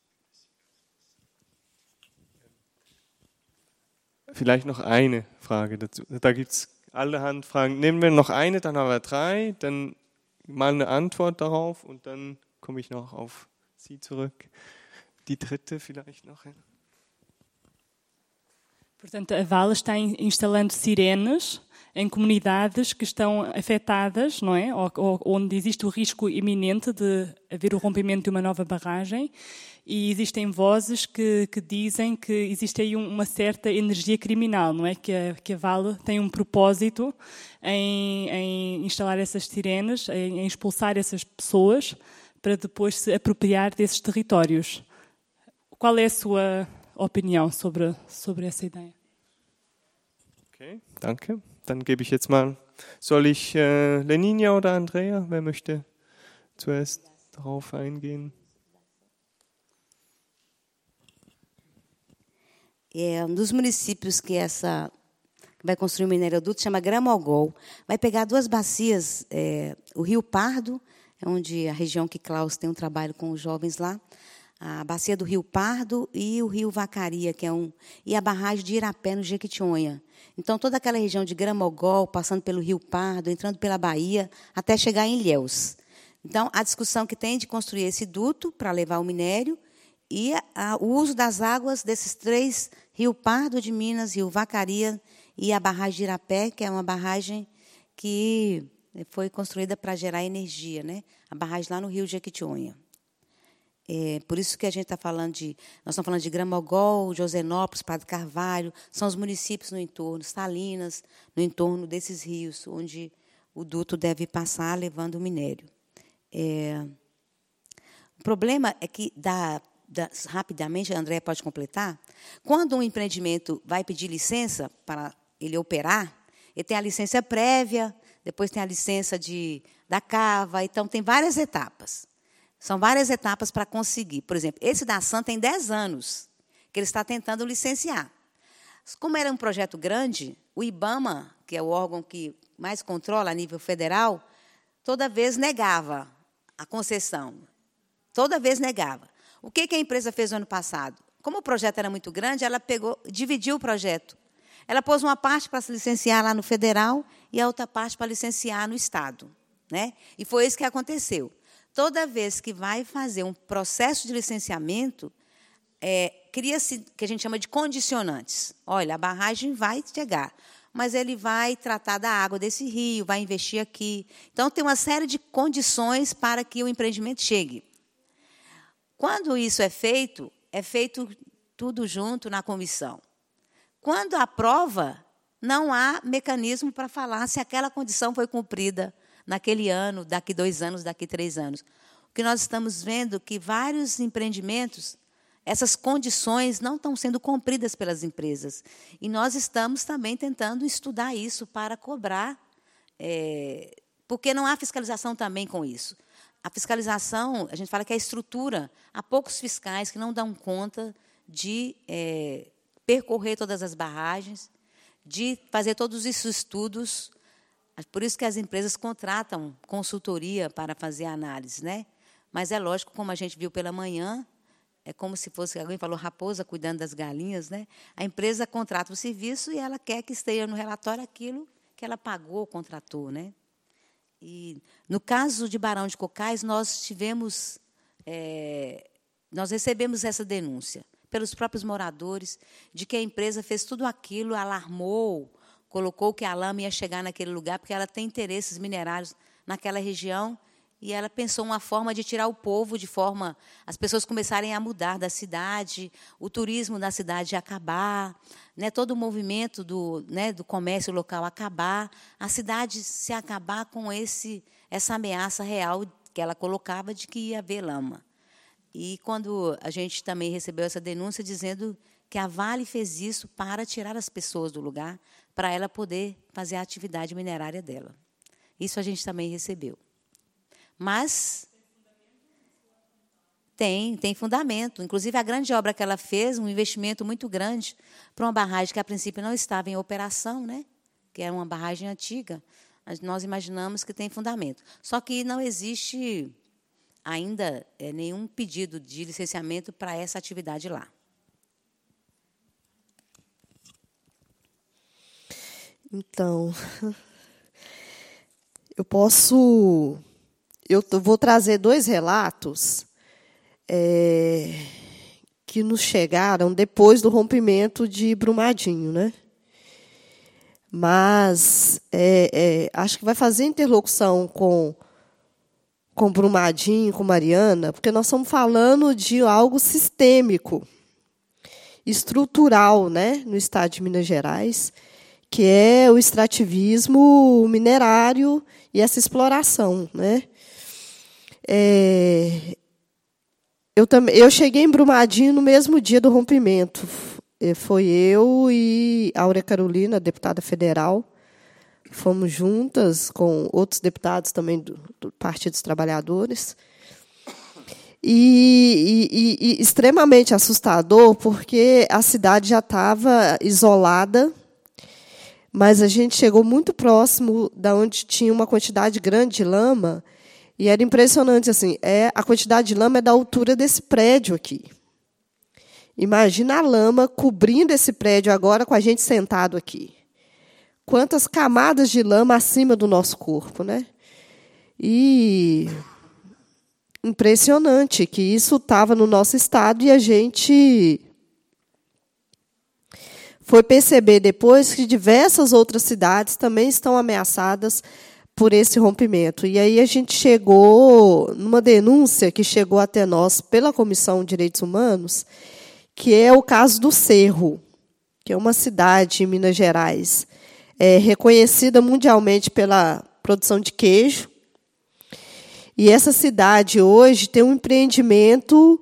Vielleicht noch eine Frage dazu. Da gibt es allerhand Fragen. Nehmen wir noch eine, dann haben wir 3, dann mal eine Antwort darauf und dann komme ich noch auf Sie zurück. Die dritte vielleicht noch. Portanto, a Vale está instalando sirenes em comunidades que estão afetadas, não é? Ou onde existe o risco iminente de haver o rompimento de uma nova barragem, e existem vozes que dizem que existe aí uma certa energia criminal, não é? Que a Vale tem um propósito em instalar essas sirenes, em expulsar essas pessoas para depois se apropriar desses territórios. Qual é a sua opinião sobre essa Idee? Okay, danke. Dann gebe ich jetzt mal, soll ich Lenina oder Andrea? Wer möchte zuerst darauf eingehen? Um dos municípios que vai construir o mineroduto chama Gramogol. Vai pegar 2 bacias, o Rio Pardo, onde a região que Klaus tem um trabalho com os jovens lá, a bacia do Rio Pardo e o Rio Vacaria, e a barragem de Irapé, no Jequitinhonha. Então, toda aquela região de Gramogol, passando pelo Rio Pardo, entrando pela Bahia, até chegar em Ilhéus. Então, a discussão que tem de construir esse duto para levar o minério e o uso das águas desses 3, Rio Pardo de Minas, Rio Vacaria e a barragem de Irapé, que é uma barragem que foi construída para gerar energia, né? A barragem lá no Rio Jequitinhonha. Por isso que a gente está falando nós estamos falando de Gramogol, Josenópolis, Padre Carvalho, são os municípios no entorno, Salinas, no entorno desses rios, onde o duto deve passar levando o minério. O problema é que, rapidamente, a Andréa pode completar, quando um empreendimento vai pedir licença para ele operar, ele tem a licença prévia, depois tem a licença da cava, então tem várias etapas. São várias etapas para conseguir. Por exemplo, esse da SAN tem 10 anos que ele está tentando licenciar. Como era um projeto grande, o IBAMA, que é o órgão que mais controla a nível federal, toda vez negava a concessão. Toda vez negava. O que a empresa fez no ano passado? Como o projeto era muito grande, ela dividiu o projeto. Ela pôs uma parte para se licenciar lá no federal e a outra parte para licenciar no estado, né? E foi isso que aconteceu. Toda vez que vai fazer um processo de licenciamento, cria-se o que a gente chama de condicionantes. Olha, a barragem vai chegar, mas ele vai tratar da água desse rio, vai investir aqui. Então, tem uma série de condições para que o empreendimento chegue. Quando isso é feito tudo junto na comissão. Quando aprova, não há mecanismo para falar se aquela condição foi cumprida naquele ano, daqui 2 anos, daqui 3 anos. O que nós estamos vendo é que vários empreendimentos, essas condições não estão sendo cumpridas pelas empresas. E nós estamos também tentando estudar isso para cobrar, porque não há fiscalização também com isso. A fiscalização, a gente fala que é a estrutura. Há poucos fiscais que não dão conta de percorrer todas as barragens, de fazer todos esses estudos. Por isso que as empresas contratam consultoria para fazer a análise, né? Mas é lógico, como a gente viu pela manhã, é como se fosse, alguém falou, raposa cuidando das galinhas, né? A empresa contrata o serviço e ela quer que esteja no relatório aquilo que ela pagou, contratou, né? E no caso de Barão de Cocais, nós recebemos essa denúncia pelos próprios moradores de que a empresa fez tudo aquilo, alarmou, colocou que a lama ia chegar naquele lugar porque ela tem interesses minerários naquela região. E ela pensou uma forma de tirar o povo, de forma as pessoas começarem a mudar da cidade, o turismo da cidade acabar, né, todo o movimento do comércio local acabar, a cidade se acabar com essa ameaça real que ela colocava de que ia haver lama. E quando a gente também recebeu essa denúncia dizendo que a Vale fez isso para tirar as pessoas do lugar, para ela poder fazer a atividade minerária dela. Isso a gente também recebeu. Mas tem fundamento. Inclusive, a grande obra que ela fez, um investimento muito grande para uma barragem que, a princípio, não estava em operação, né? Que era uma barragem antiga. Nós imaginamos que tem fundamento. Só que não existe ainda nenhum pedido de licenciamento para essa atividade lá. Então, eu vou trazer 2 relatos que nos chegaram depois do rompimento de Brumadinho, né? Mas acho que vai fazer interlocução com Brumadinho, com Mariana, porque nós estamos falando de algo sistêmico, estrutural, né, no estado de Minas Gerais, que é o extrativismo minerário e essa exploração, né? Eu cheguei em Brumadinho no mesmo dia do rompimento. Foi eu e Áurea Carolina, deputada federal. Fomos juntas com outros deputados também do Partido dos Trabalhadores. E extremamente assustador, porque a cidade já estava isolada, mas a gente chegou muito próximo de onde tinha uma quantidade grande de lama. E era impressionante, assim, a quantidade de lama é da altura desse prédio aqui. Imagina a lama cobrindo esse prédio agora com a gente sentado aqui. Quantas camadas de lama acima do nosso corpo, né? E impressionante que isso estava no nosso estado e a gente foi perceber depois que diversas outras cidades também estão ameaçadas por esse rompimento. E aí a gente chegou numa denúncia que chegou até nós pela Comissão de Direitos Humanos, que é o caso do Cerro, que é uma cidade em Minas Gerais, reconhecida mundialmente pela produção de queijo. E essa cidade hoje tem um empreendimento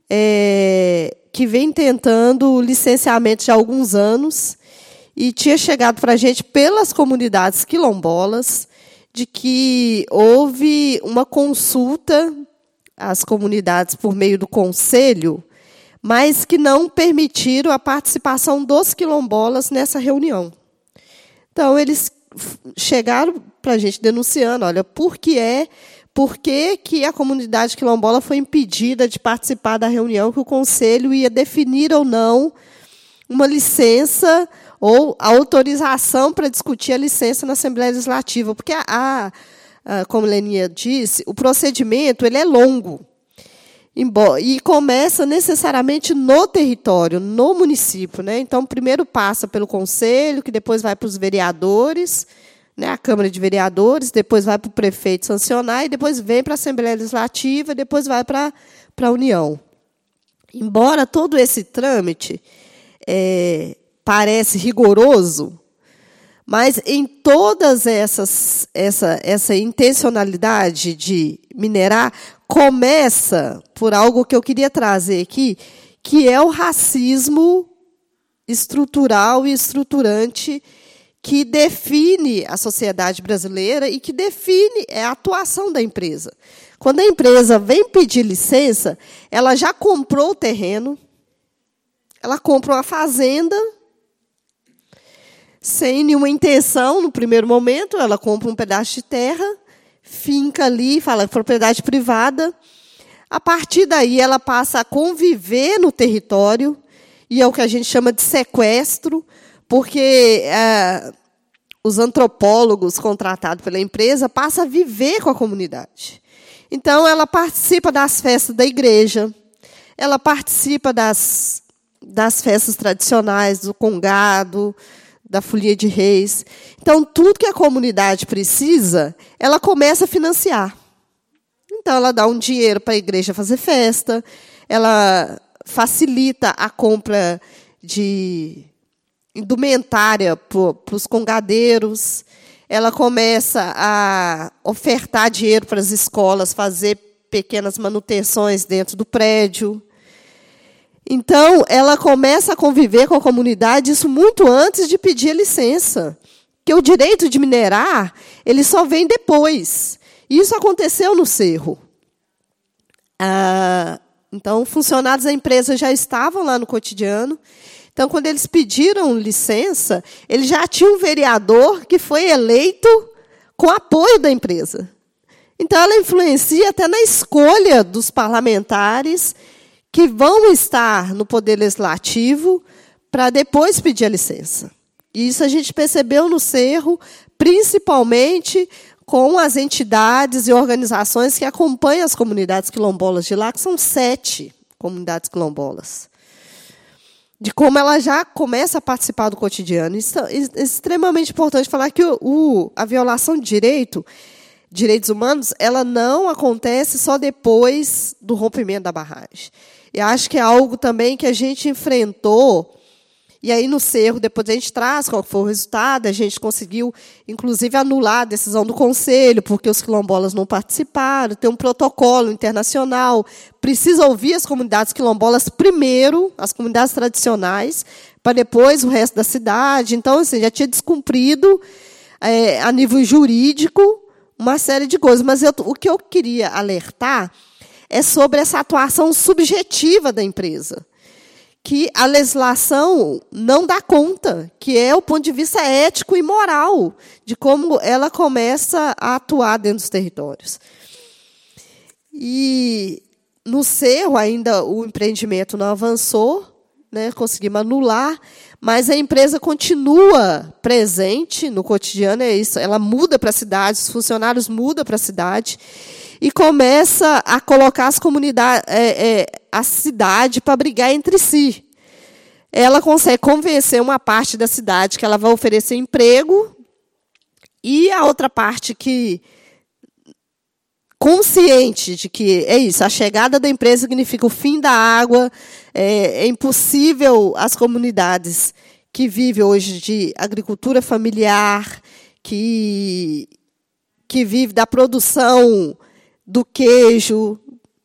que vem tentando licenciamento já há alguns anos e tinha chegado para a gente pelas comunidades quilombolas de que houve uma consulta às comunidades por meio do conselho, mas que não permitiram a participação dos quilombolas nessa reunião. Então, eles chegaram para a gente denunciando, olha, por que a comunidade quilombola foi impedida de participar da reunião que o conselho ia definir ou não uma licença ou a autorização para discutir a licença na Assembleia Legislativa. Porque, como Leninha disse, o procedimento ele é longo e começa necessariamente no território, no município, né? Então, primeiro passa pelo Conselho, que depois vai para os vereadores, né, a Câmara de Vereadores, depois vai para o prefeito sancionar, e depois vem para a Assembleia Legislativa, depois vai para a União. Embora todo esse trâmite parece rigoroso, mas em todas essa intencionalidade de minerar começa por algo que eu queria trazer aqui, que é o racismo estrutural e estruturante que define a sociedade brasileira e que define a atuação da empresa. Quando a empresa vem pedir licença, ela já comprou o terreno, ela compra uma fazenda, sem nenhuma intenção, no primeiro momento, ela compra um pedaço de terra, finca ali, fala propriedade privada. A partir daí, ela passa a conviver no território, e é o que a gente chama de sequestro, porque os antropólogos contratados pela empresa passam a viver com a comunidade. Então, ela participa das festas da igreja, ela participa das festas tradicionais, do congado, da folia de reis. Então, tudo que a comunidade precisa, ela começa a financiar. Então, ela dá um dinheiro para a igreja fazer festa, ela facilita a compra de indumentária para os congadeiros, ela começa a ofertar dinheiro para as escolas, fazer pequenas manutenções dentro do prédio. Então, ela começa a conviver com a comunidade, isso muito antes de pedir a licença. Porque o direito de minerar, ele só vem depois. Isso aconteceu no Cerro. Então, funcionários da empresa já estavam lá no cotidiano. Então, quando eles pediram licença, eles já tinham um vereador que foi eleito com apoio da empresa. Então, ela influencia até na escolha dos parlamentares que vão estar no Poder Legislativo para depois pedir a licença. E isso a gente percebeu no Cerro, principalmente com as entidades e organizações que acompanham as comunidades quilombolas de lá, que são 7 comunidades quilombolas. De como ela já começa a participar do cotidiano. Isso é extremamente importante falar que a violação de direitos humanos, ela não acontece só depois do rompimento da barragem. E acho que é algo também que a gente enfrentou, e aí no Cerro, depois a gente traz qual foi o resultado, a gente conseguiu, inclusive, anular a decisão do Conselho, porque os quilombolas não participaram, tem um protocolo internacional, precisa ouvir as comunidades quilombolas primeiro, as comunidades tradicionais, para depois o resto da cidade. Então, assim, já tinha descumprido, a nível jurídico, uma série de coisas. Mas o que eu queria alertar é sobre essa atuação subjetiva da empresa, que a legislação não dá conta, que é o ponto de vista ético e moral de como ela começa a atuar dentro dos territórios. E no Cerro ainda o empreendimento não avançou, né, conseguimos anular, mas a empresa continua presente no cotidiano, é isso, ela muda para a cidade, os funcionários mudam para a cidade, e começa a colocar as comunidades, a cidade para brigar entre si. Ela consegue convencer uma parte da cidade que ela vai oferecer emprego, e a outra parte que, consciente de que é isso, a chegada da empresa significa o fim da água, é impossível as comunidades que vivem hoje de agricultura familiar, que vivem da produção do queijo,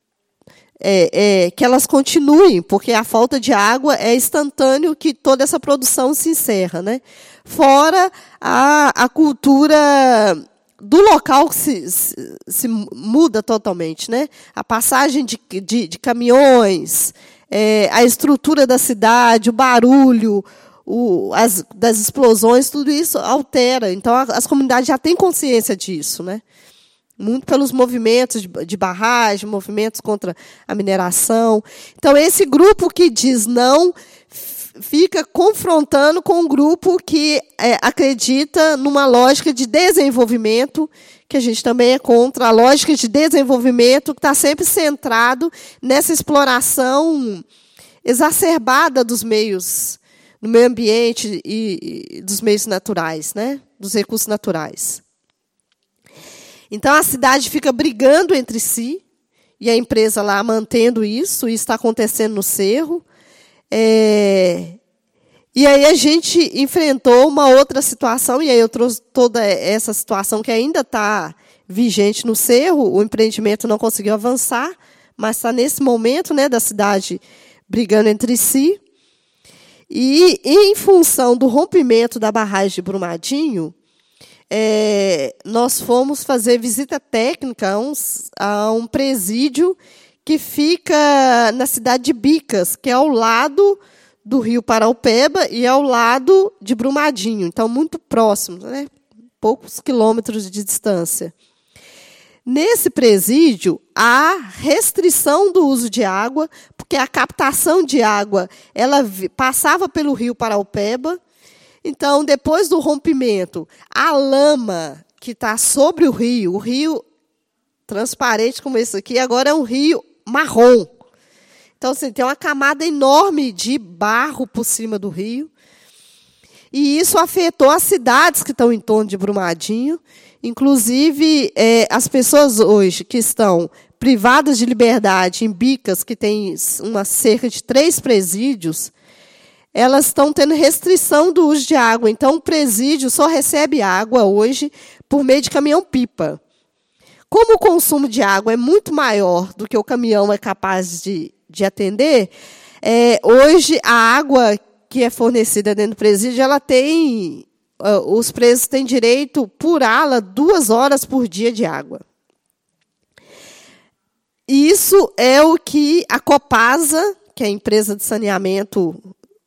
que elas continuem, porque a falta de água é instantâneo que toda essa produção se encerra, né? Fora a cultura do local que se muda totalmente, né? A passagem de caminhões, a estrutura da cidade, o barulho, das explosões, tudo isso altera. Então, as comunidades já têm consciência disso, né? Muito pelos movimentos de barragem, movimentos contra a mineração. Então, esse grupo que diz não fica confrontando com um grupo que acredita numa lógica de desenvolvimento, que a gente também é contra, a lógica de desenvolvimento que está sempre centrado nessa exploração exacerbada dos meios, do meio ambiente e dos meios naturais, né? Dos recursos naturais. Então, a cidade fica brigando entre si, e a empresa lá mantendo isso está acontecendo no Cerro. E aí a gente enfrentou uma outra situação, e aí eu trouxe toda essa situação que ainda está vigente no Cerro, o empreendimento não conseguiu avançar, mas está nesse momento, né, da cidade brigando entre si. E, em função do rompimento da barragem de Brumadinho, nós fomos fazer visita técnica a um presídio que fica na cidade de Bicas, que é ao lado do rio Paraupeba e ao lado de Brumadinho, então muito próximo, né? Poucos quilômetros de distância. Nesse presídio, há restrição do uso de água, porque a captação de água ela passava pelo rio Paraupeba. Então, depois do rompimento, a lama que está sobre o rio transparente como esse aqui, agora é um rio marrom. Então, assim, tem uma camada enorme de barro por cima do rio. E isso afetou as cidades que estão em torno de Brumadinho. Inclusive, as pessoas hoje que estão privadas de liberdade em Bicas, que tem cerca de 3 presídios, elas estão tendo restrição do uso de água. Então, o presídio só recebe água hoje por meio de caminhão-pipa. Como o consumo de água é muito maior do que o caminhão é capaz de atender, hoje a água que é fornecida dentro do presídio, ela tem, os presos têm direito, por ala, 2 horas por dia de água. E isso é o que a Copasa, que é a empresa de saneamento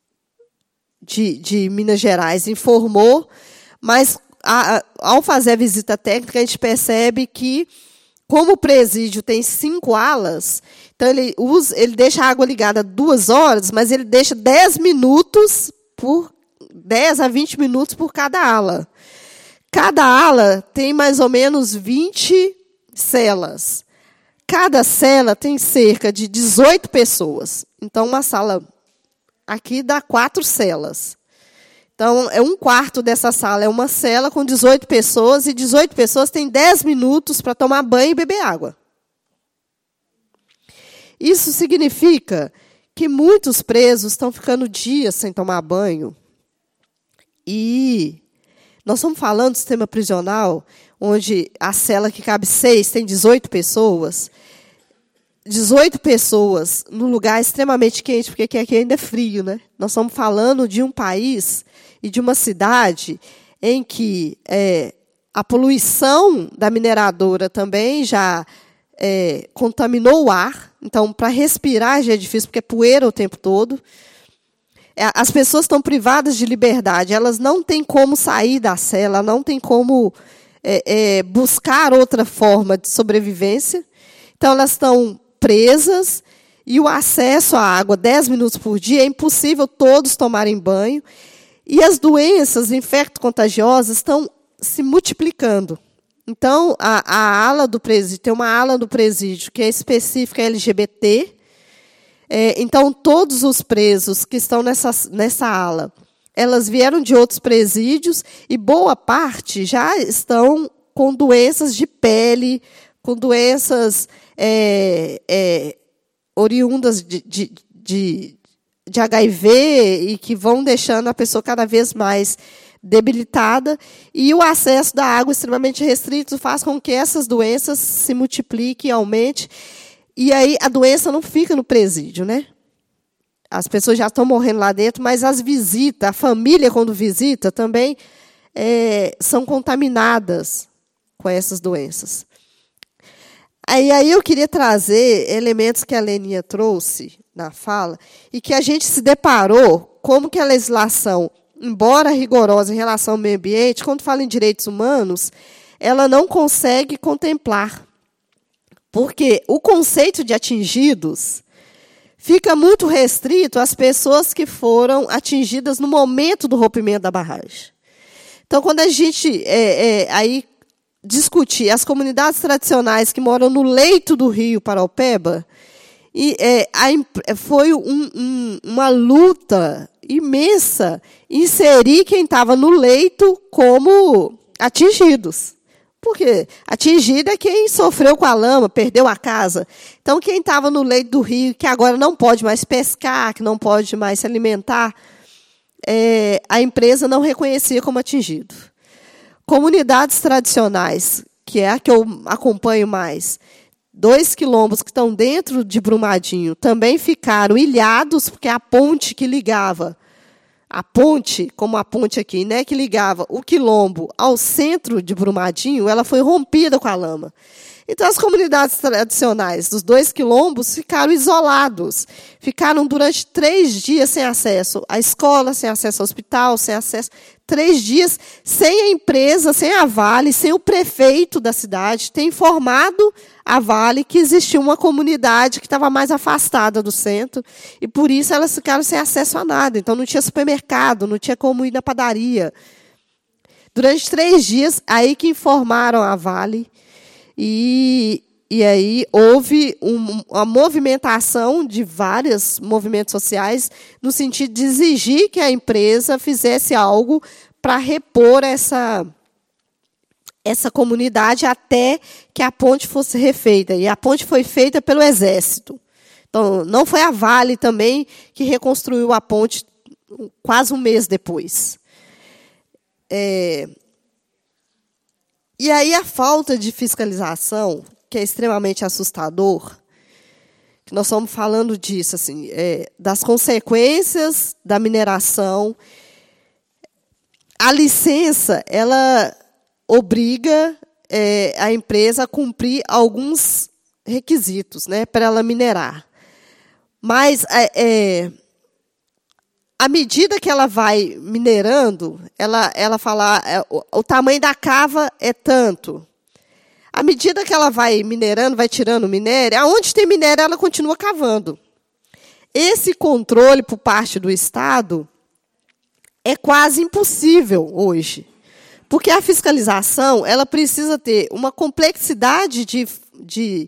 de Minas Gerais, informou, mas ao fazer a visita técnica, a gente percebe que, como o presídio tem 5 alas, então ele deixa a água ligada 2 horas, mas ele deixa 10 a 20 minutos por cada ala. Cada ala tem mais ou menos 20 celas. Cada cela tem cerca de 18 pessoas. Então, uma sala aqui dá 4 celas. Então, 1/4 dessa sala é uma cela com 18 pessoas, e 18 pessoas têm 10 minutos para tomar banho e beber água. Isso significa que muitos presos estão ficando dias sem tomar banho. E nós estamos falando do sistema prisional, onde a cela que cabe 6 tem 18 pessoas. 18 pessoas num lugar extremamente quente, porque aqui ainda é frio, né? Nós estamos falando de um país e de uma cidade em que a poluição da mineradora também já contaminou o ar. Então, para respirar já é difícil, porque é poeira o tempo todo. As pessoas estão privadas de liberdade, elas não têm como sair da cela, não têm como buscar outra forma de sobrevivência. Então, elas estão presas, e o acesso à água 10 minutos por dia é impossível todos tomarem banho, e as doenças infecto-contagiosas estão se multiplicando. Então, a ala do presídio, tem uma ala do presídio que é específica LGBT. Então, todos os presos que estão nessa ala, elas vieram de outros presídios, e boa parte já estão com doenças de pele, com doenças oriundas de HIV, e que vão deixando a pessoa cada vez mais debilitada, e o acesso da água extremamente restrito faz com que essas doenças se multipliquem e aumentem, e aí a doença não fica no presídio, né? As pessoas já estão morrendo lá dentro, mas as visitas, a família, quando visita, também são contaminadas com essas doenças. Aí eu queria trazer elementos que a Leninha trouxe na fala, e que a gente se deparou como que a legislação, embora rigorosa em relação ao meio ambiente, quando fala em direitos humanos, ela não consegue contemplar. Porque o conceito de atingidos fica muito restrito às pessoas que foram atingidas no momento do rompimento da barragem. Então, quando a gente aí discutir as comunidades tradicionais que moram no leito do rio Paraupeba, foi uma luta imensa inserir quem estava no leito como atingidos. Porque atingido é quem sofreu com a lama, perdeu a casa. Então, quem estava no leito do rio, que agora não pode mais pescar, que não pode mais se alimentar, a empresa não reconhecia como atingido. Comunidades tradicionais, que é a que eu acompanho mais, 2 quilombos que estão dentro de Brumadinho, também ficaram ilhados, porque a ponte que ligava, a ponte, como a ponte aqui, né, que ligava o quilombo ao centro de Brumadinho, ela foi rompida com a lama. Então, as comunidades tradicionais dos 2 quilombos ficaram isolados. Ficaram durante 3 dias sem acesso à escola, sem acesso ao hospital, sem acesso... 3 dias sem a empresa, sem a Vale, sem o prefeito da cidade ter informado a Vale que existia uma comunidade que estava mais afastada do centro, e por isso elas ficaram sem acesso a nada. Então, não tinha supermercado, não tinha como ir na padaria. Durante 3 dias, aí que informaram a Vale, e aí houve uma movimentação de vários movimentos sociais no sentido de exigir que a empresa fizesse algo para repor essa comunidade até que a ponte fosse refeita. E a ponte foi feita pelo Exército. Então, não foi a Vale também que reconstruiu a ponte quase um mês depois. E aí a falta de fiscalização, que é extremamente assustador, que nós estamos falando disso, assim, das consequências da mineração. A licença, ela obriga a empresa a cumprir alguns requisitos, né, para ela minerar. Mas, à medida que ela vai minerando, ela fala, o tamanho da cava é tanto. À medida que ela vai minerando, vai tirando minério, aonde tem minério, ela continua cavando. Esse controle por parte do Estado é quase impossível hoje, porque a fiscalização ela precisa ter uma complexidade de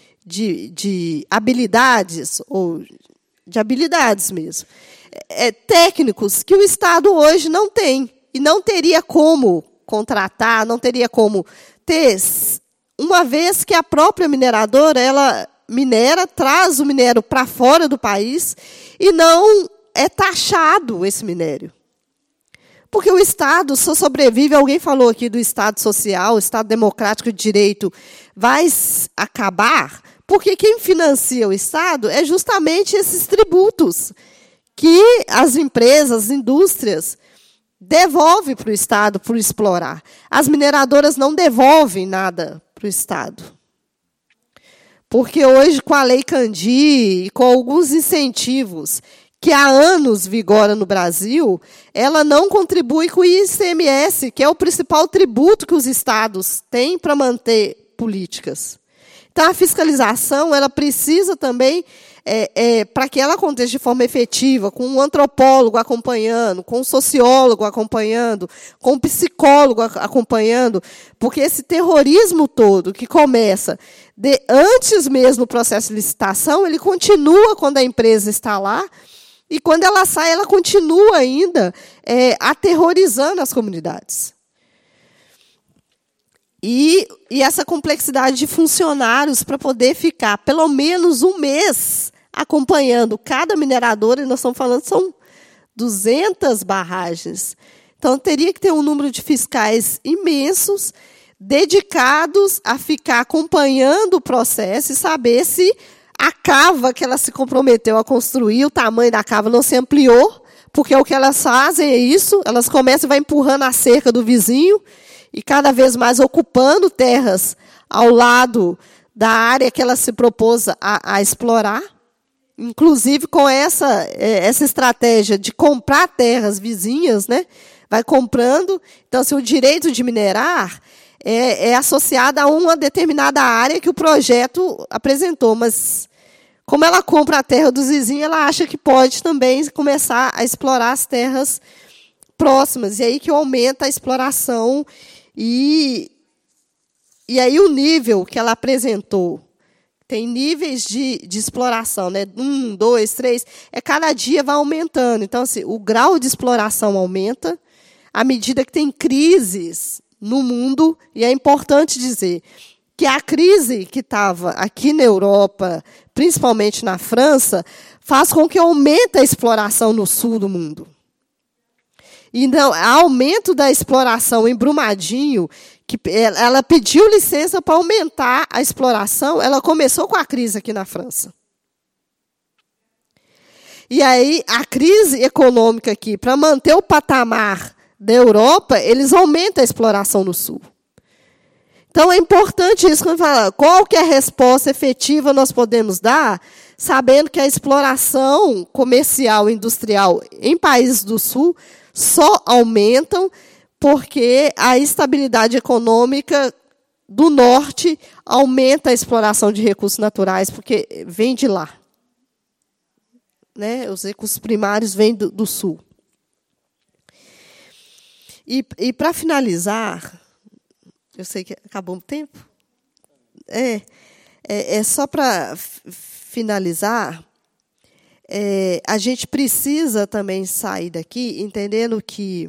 habilidades, ou de habilidades mesmo, técnicos que o Estado hoje não tem, e não teria como contratar, não teria como ter, uma vez que a própria mineradora, ela minera, traz o minério para fora do país e não é taxado esse minério. Porque o Estado só sobrevive, alguém falou aqui do Estado social, o Estado democrático de direito vai acabar, porque quem financia o Estado é justamente esses tributos que as empresas, as indústrias, devolvem para o Estado por explorar. As mineradoras não devolvem nada para o Estado. Porque hoje, com a Lei Candir e com alguns incentivos que há anos vigora no Brasil, ela não contribui com o ICMS, que é o principal tributo que os estados têm para manter políticas. Então, a fiscalização ela precisa também, para que ela aconteça de forma efetiva, com um antropólogo acompanhando, com um sociólogo acompanhando, com um psicólogo acompanhando, porque esse terrorismo todo que começa antes mesmo do processo de licitação, ele continua quando a empresa está lá, e quando ela sai, ela continua ainda aterrorizando as comunidades. E essa complexidade de funcionários para poder ficar pelo menos um mês acompanhando cada mineradora, e nós estamos falando, são 200 barragens. Então, teria que ter um número de fiscais imensos, dedicados a ficar acompanhando o processo e saber se a cava que ela se comprometeu a construir, o tamanho da cava não se ampliou, porque o que elas fazem é isso, elas começam e vai empurrando a cerca do vizinho, e cada vez mais ocupando terras ao lado da área que ela se propôs a explorar, inclusive com essa estratégia de comprar terras vizinhas, né? Vai comprando. Então, assim, o direito de minerar é associado a uma determinada área que o projeto apresentou, mas como ela compra a terra dos vizinhos, ela acha que pode também começar a explorar as terras próximas, e aí que aumenta a exploração. E aí o nível que ela apresentou, tem níveis de exploração, né? 1, 2, 3, cada dia vai aumentando. Então, assim, o grau de exploração aumenta à medida que tem crises no mundo, e é importante dizer que a crise que estava aqui na Europa, principalmente na França, faz com que aumente a exploração no sul do mundo. Então, o aumento da exploração em Brumadinho, que ela pediu licença para aumentar a exploração, ela começou com a crise aqui na França. E aí, a crise econômica aqui, para manter o patamar da Europa, eles aumentam a exploração no sul. Então, é importante isso, quando fala qual que é a resposta efetiva nós podemos dar, sabendo que a exploração comercial e industrial em países do sul só aumentam porque a estabilidade econômica do norte aumenta a exploração de recursos naturais, porque vem de lá. Né? Os recursos primários vêm do sul. E para finalizar, eu sei que acabou o tempo. Só para finalizar, a gente precisa também sair daqui entendendo que,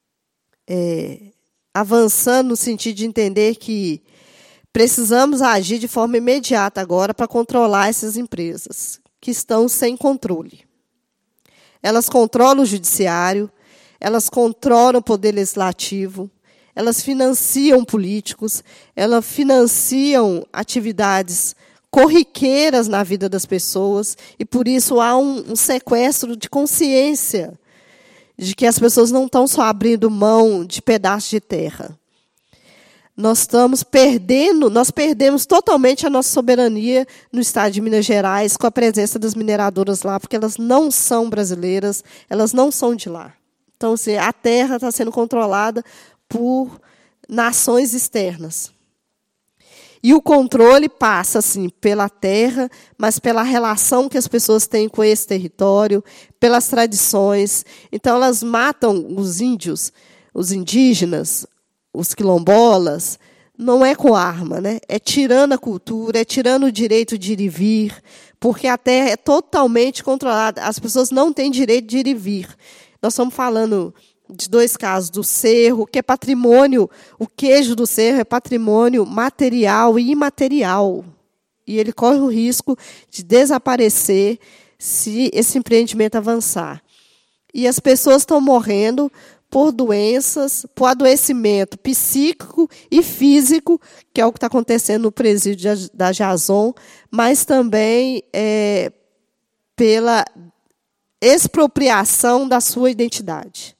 avançando no sentido de entender que precisamos agir de forma imediata agora para controlar essas empresas que estão sem controle. Elas controlam o judiciário, elas controlam o poder legislativo, elas financiam políticos, elas financiam atividades corriqueiras na vida das pessoas, e por isso há um sequestro de consciência de que as pessoas não estão só abrindo mão de pedaços de terra. Nós perdemos totalmente a nossa soberania no estado de Minas Gerais com a presença das mineradoras lá, porque elas não são brasileiras, elas não são de lá. Então, assim, a terra está sendo controlada por nações externas. E o controle passa, assim, pela terra, mas pela relação que as pessoas têm com esse território, pelas tradições. Então, elas matam os índios, os indígenas, os quilombolas, não é com arma, né? É tirando a cultura, é tirando o direito de ir e vir, porque a terra é totalmente controlada. As pessoas não têm direito de ir e vir. Nós estamos falando de 2 casos, do cerro, que é patrimônio, o queijo do cerro é patrimônio material e imaterial. E ele corre o risco de desaparecer se esse empreendimento avançar. E as pessoas estão morrendo por doenças, por adoecimento psíquico e físico, que é o que está acontecendo no presídio da Jason, mas também pela expropriação da sua identidade.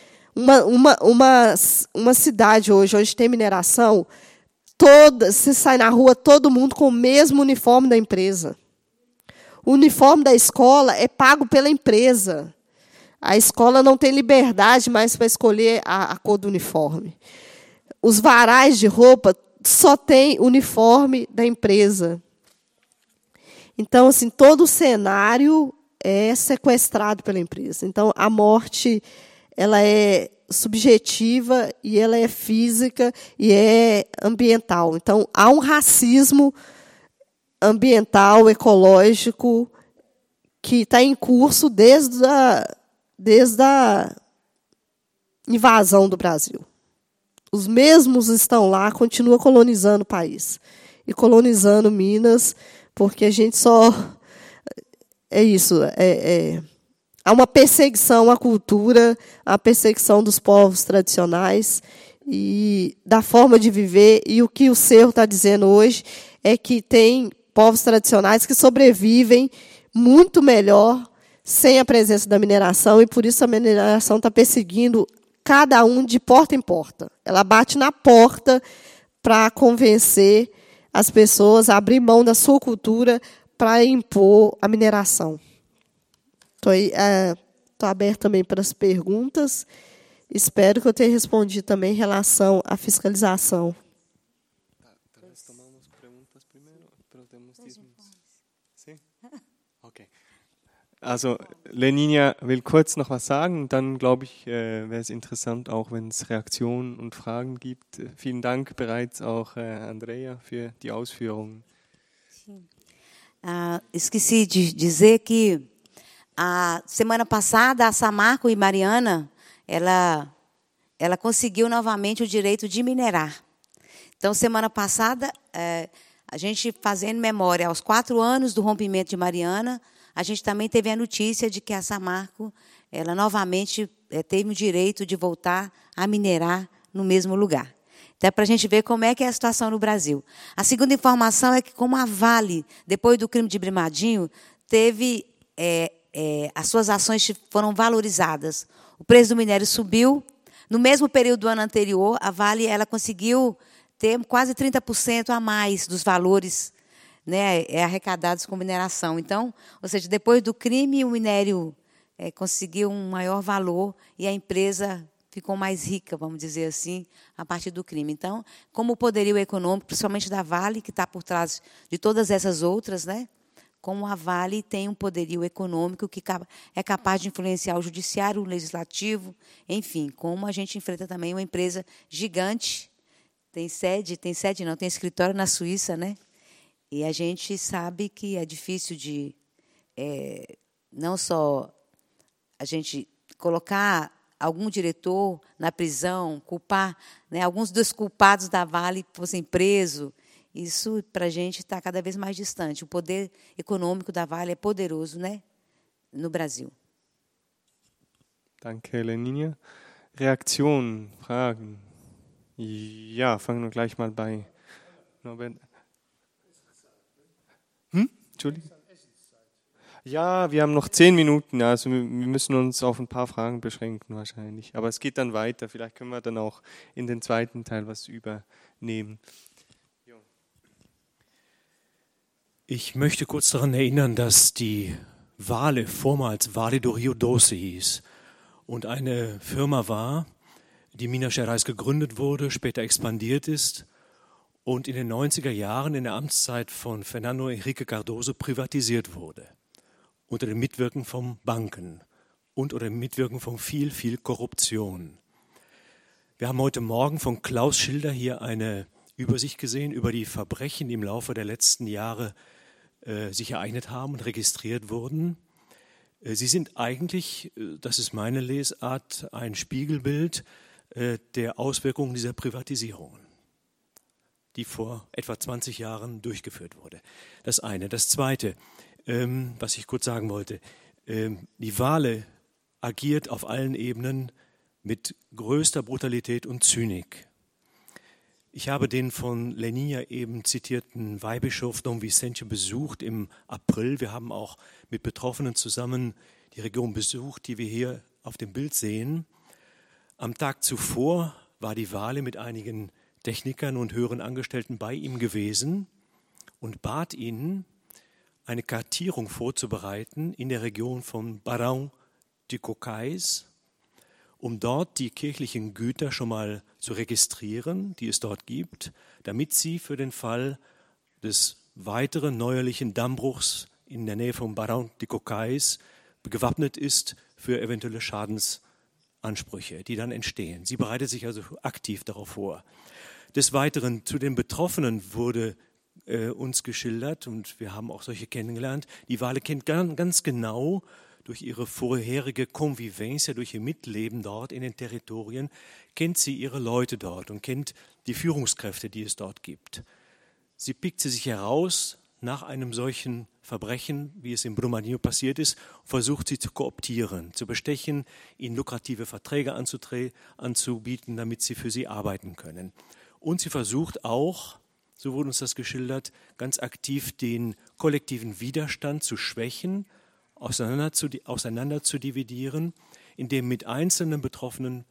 Uma cidade hoje tem mineração, se sai na rua, todo mundo com o mesmo uniforme da empresa. O uniforme da escola é pago pela empresa. A escola não tem liberdade mais para escolher a cor do uniforme. Os varais de roupa só tem uniforme da empresa. Então, assim, todo o cenário é sequestrado pela empresa. Então, a morte ela é subjetiva e ela é física e é ambiental. Então, há um racismo ambiental, ecológico, que está em curso desde a invasão do Brasil. Os mesmos estão lá, continuam colonizando o país. E colonizando Minas, porque a gente só... É isso. Há uma perseguição à cultura, a perseguição dos povos tradicionais e da forma de viver. E o que o Cerro está dizendo hoje é que tem povos tradicionais que sobrevivem muito melhor sem a presença da mineração, e por isso a mineração está perseguindo cada um de porta em porta. Ela bate na porta para convencer as pessoas a abrir mão da sua cultura para impor a mineração. Estou aberto também para as perguntas. Espero que eu tenha respondido também em relação à fiscalização. Also, Leninia will kurz noch was sagen, dann glaube ich, wäre es interessant, auch wenn es Reaktionen und Fragen gibt. Vielen Dank bereits auch, Andrea, für die Ausführungen. Esqueci de dizer que a semana passada a Samarco e Mariana, ela conseguiu novamente o direito de minerar. Então, semana passada, a gente fazendo memória aos 4 anos do rompimento de Mariana, a gente também teve a notícia de que a Samarco, ela novamente teve o direito de voltar a minerar no mesmo lugar. Então, é para a gente ver como é que é a situação no Brasil. A segunda informação é que, como a Vale, depois do crime de Brumadinho, teve as suas ações foram valorizadas. O preço do minério subiu. No mesmo período do ano anterior, a Vale ela conseguiu ter quase 30% a mais dos valores, né, arrecadados com mineração. Então, ou seja, depois do crime, o minério conseguiu um maior valor e a empresa ficou mais rica, vamos dizer assim, a partir do crime. Então, como o poderio econômico, principalmente da Vale, que está por trás de todas essas outras, né? Como a Vale tem um poderio econômico que é capaz de influenciar o judiciário, o legislativo, enfim, como a gente enfrenta também uma empresa gigante, tem escritório na Suíça, né? E a gente sabe que é difícil de não só a gente colocar algum diretor na prisão, culpar, né, alguns dos culpados da Vale fossem presos. Isso, para a gente, está cada vez mais distante. O poder econômico da Vale é poderoso, né, no Brasil. Danke, Leninia. Reaktionen, Fragen? Ja, fangen wir gleich mal bei Norbert. Entschuldigung? Ja, wir haben noch 10 Minuten, also wir müssen uns auf ein paar Fragen beschränken wahrscheinlich. Aber es geht dann weiter, vielleicht können wir dann auch in den zweiten Teil was übernehmen. Ich möchte kurz daran erinnern, dass die Vale vormals Vale do Rio Doce hieß und eine Firma war, die Minas Gerais gegründet wurde, später expandiert ist und in den 90er Jahren in der Amtszeit von Fernando Henrique Cardoso privatisiert wurde, unter dem Mitwirken von Banken und unter dem Mitwirken von viel, viel Korruption. Wir haben heute Morgen von Klaus Schilder hier eine Übersicht gesehen über die Verbrechen, die im Laufe der letzten Jahre sich ereignet haben und registriert wurden. Sie sind eigentlich, das ist meine Lesart, ein Spiegelbild der Auswirkungen dieser Privatisierungen, die vor etwa 20 Jahren durchgeführt wurde. Das eine. Das zweite, was ich kurz sagen wollte, die Vale agiert auf allen Ebenen mit größter Brutalität und Zynik. Ich habe den von Leninia eben zitierten Weihbischof Dom Vicente besucht im April. Wir haben auch mit Betroffenen zusammen die Region besucht, die wir hier auf dem Bild sehen. Am Tag zuvor war die Vale mit einigen Technikern und höheren Angestellten bei ihm gewesen und bat ihn, eine Kartierung vorzubereiten in der Region von Barão de Cocais, um dort die kirchlichen Güter schon mal zu registrieren, die es dort gibt, damit sie für den Fall des weiteren neuerlichen Dammbruchs in der Nähe von Barão de Cocais gewappnet ist für eventuelle Schadensansprüche, die dann entstehen. Sie bereitet sich also aktiv darauf vor. Des Weiteren zu den Betroffenen wurde uns geschildert, und wir haben auch solche kennengelernt, die Vale kennt ganz genau durch ihre vorherige Convivencia, durch ihr Mitleben dort in den Territorien, kennt sie ihre Leute dort und kennt die Führungskräfte, die es dort gibt. Sie pickt sie sich heraus nach einem solchen Verbrechen, wie es in Brumadinho passiert ist, und versucht sie zu kooptieren, zu bestechen, ihnen lukrative Verträge anzubieten, damit sie für sie arbeiten können. Und sie versucht auch, so wurde uns das geschildert, ganz aktiv den kollektiven Widerstand zu schwächen, auseinander zu dividieren, indem mit einzelnen Betroffenen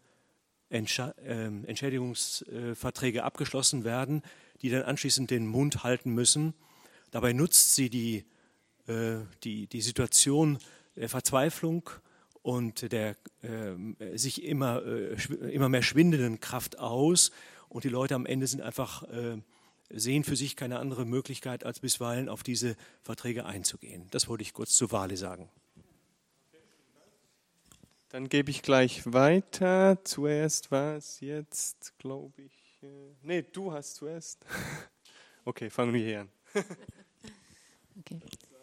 Entschädigungsverträge abgeschlossen werden, die dann anschließend den Mund halten müssen. Dabei nutzt sie die Situation der Verzweiflung und der sich immer mehr schwindenden Kraft aus, und die Leute am Ende sind einfach sehen für sich keine andere Möglichkeit, als bisweilen auf diese Verträge einzugehen. Das wollte ich kurz zu Vale sagen. Dann gebe ich gleich weiter. Zuerst war es jetzt, glaube ich... Nee, du hast zuerst. Okay, fangen wir hier an. Okay.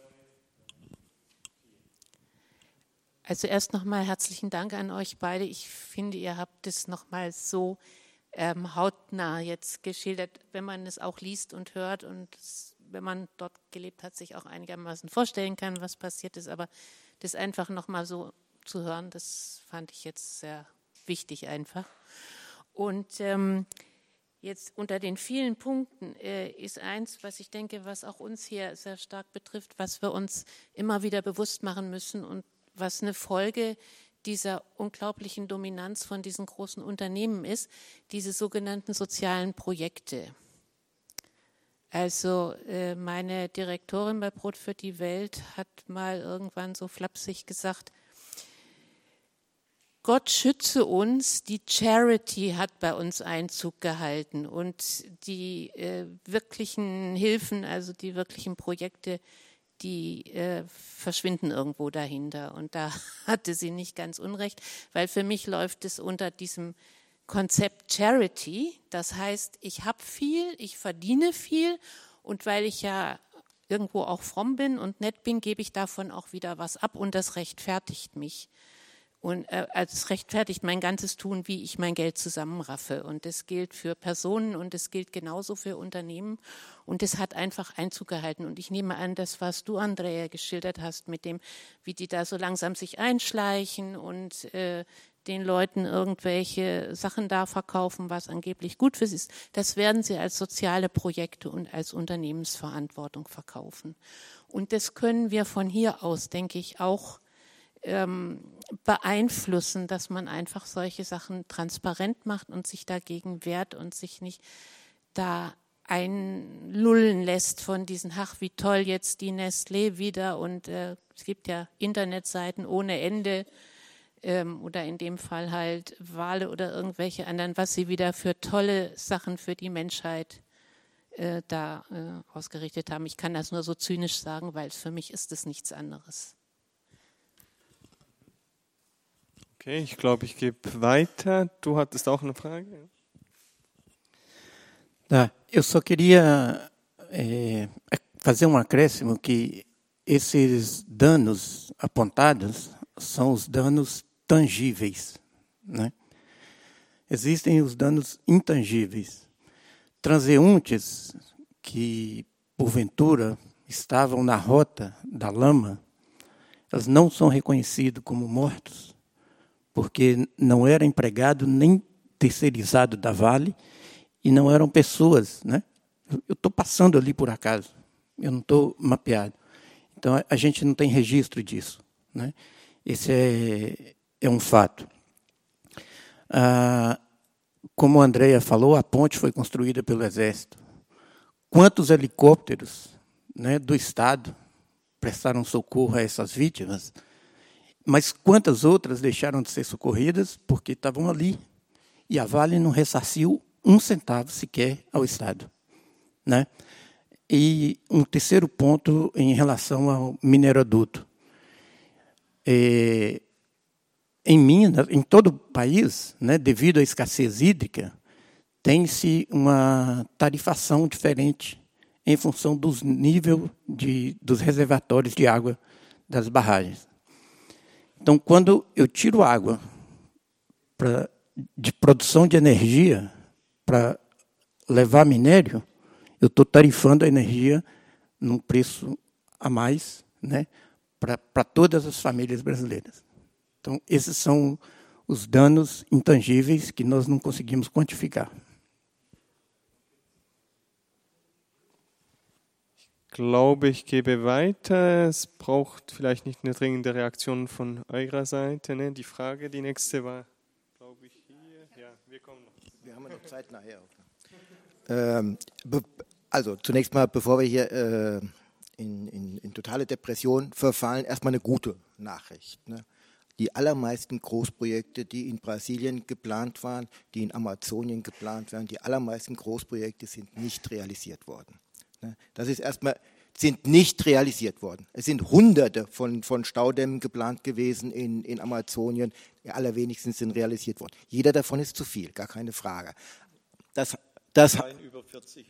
Also erst nochmal herzlichen Dank an euch beide. Ich finde, ihr habt es nochmal so hautnah jetzt geschildert, wenn man es auch liest und hört und wenn man dort gelebt hat, sich auch einigermaßen vorstellen kann, was passiert ist. Aber das einfach nochmal so zu hören, das fand ich jetzt sehr wichtig einfach. Und jetzt unter den vielen Punkten ist eins, was ich denke, was auch uns hier sehr stark betrifft, was wir uns immer wieder bewusst machen müssen und was eine Folge dieser unglaublichen Dominanz von diesen großen Unternehmen ist, diese sogenannten sozialen Projekte. Also meine Direktorin bei Brot für die Welt hat mal irgendwann so flapsig gesagt, Gott schütze uns, die Charity hat bei uns Einzug gehalten und die wirklichen Hilfen, also die wirklichen Projekte, die verschwinden irgendwo dahinter. Und da hatte sie nicht ganz unrecht, weil für mich läuft es unter diesem Konzept Charity. Das heißt, ich habe viel, ich verdiene viel und weil ich ja irgendwo auch fromm bin und nett bin, gebe ich davon auch wieder was ab und das rechtfertigt mich. Und es rechtfertigt mein ganzes Tun, wie ich mein Geld zusammenraffe. Und das gilt für Personen und es gilt genauso für Unternehmen. Und es hat einfach Einzug gehalten. Und ich nehme an, das, was du, Andrea, geschildert hast, mit dem, wie die da so langsam sich einschleichen und den Leuten irgendwelche Sachen da verkaufen, was angeblich gut für sie ist, das werden sie als soziale Projekte und als Unternehmensverantwortung verkaufen. Und das können wir von hier aus, denke ich, auch beeinflussen, dass man einfach solche Sachen transparent macht und sich dagegen wehrt und sich nicht da einlullen lässt von diesen, ach wie toll jetzt die Nestlé wieder und es gibt ja Internetseiten ohne Ende oder in dem Fall halt Wale oder irgendwelche anderen, was sie wieder für tolle Sachen für die Menschheit da ausgerichtet haben. Ich kann das nur so zynisch sagen, weil für mich ist es nichts anderes. Okay, ich glaube, ich gebe weiter. Du hattest auch eine Frage? Eu só queria fazer um acréscimo que esses danos apontados são os danos tangíveis, né? Existem os danos intangíveis. Transeuntes que, porventura, estavam na rota da lama, eles não são reconhecidos como mortos, porque não era empregado nem terceirizado da Vale e não eram pessoas, né? Eu estou passando ali por acaso, eu não estou mapeado. Então, a gente não tem registro disso, né? Esse é um fato. Como a Andrea falou, a ponte foi construída pelo Exército. Quantos helicópteros, né, do Estado prestaram socorro a essas vítimas? Mas quantas outras deixaram de ser socorridas porque estavam ali? E a Vale não ressarciu um centavo sequer ao Estado, né? E um terceiro ponto em relação ao mineroduto. Em Minas, em todo o país, né, devido à escassez hídrica, tem-se uma tarifação diferente em função dos níveis dos reservatórios de água das barragens. Então, quando eu tiro água de produção de energia para levar minério, eu estou tarifando a energia num preço a mais, né, para todas as famílias brasileiras. Então, esses são os danos intangíveis que nós não conseguimos quantificar. Ich glaube, ich gebe weiter. Es braucht vielleicht nicht eine dringende Reaktion von eurer Seite. Ne? Die Frage, die nächste war, glaube ich, hier. Ja, wir kommen noch. Wir haben noch Zeit nachher. Also zunächst mal, bevor wir hier in totale Depression verfallen, erstmal eine gute Nachricht, ne? Die allermeisten Großprojekte, die in Brasilien geplant waren, die in Amazonien geplant werden, die allermeisten Großprojekte sind nicht realisiert worden. Das ist erstmal, sind nicht realisiert worden. Es sind Hunderte von Staudämmen geplant gewesen in Amazonien, die allerwenigsten sind realisiert worden. Jeder davon ist zu viel, gar keine Frage. Über 40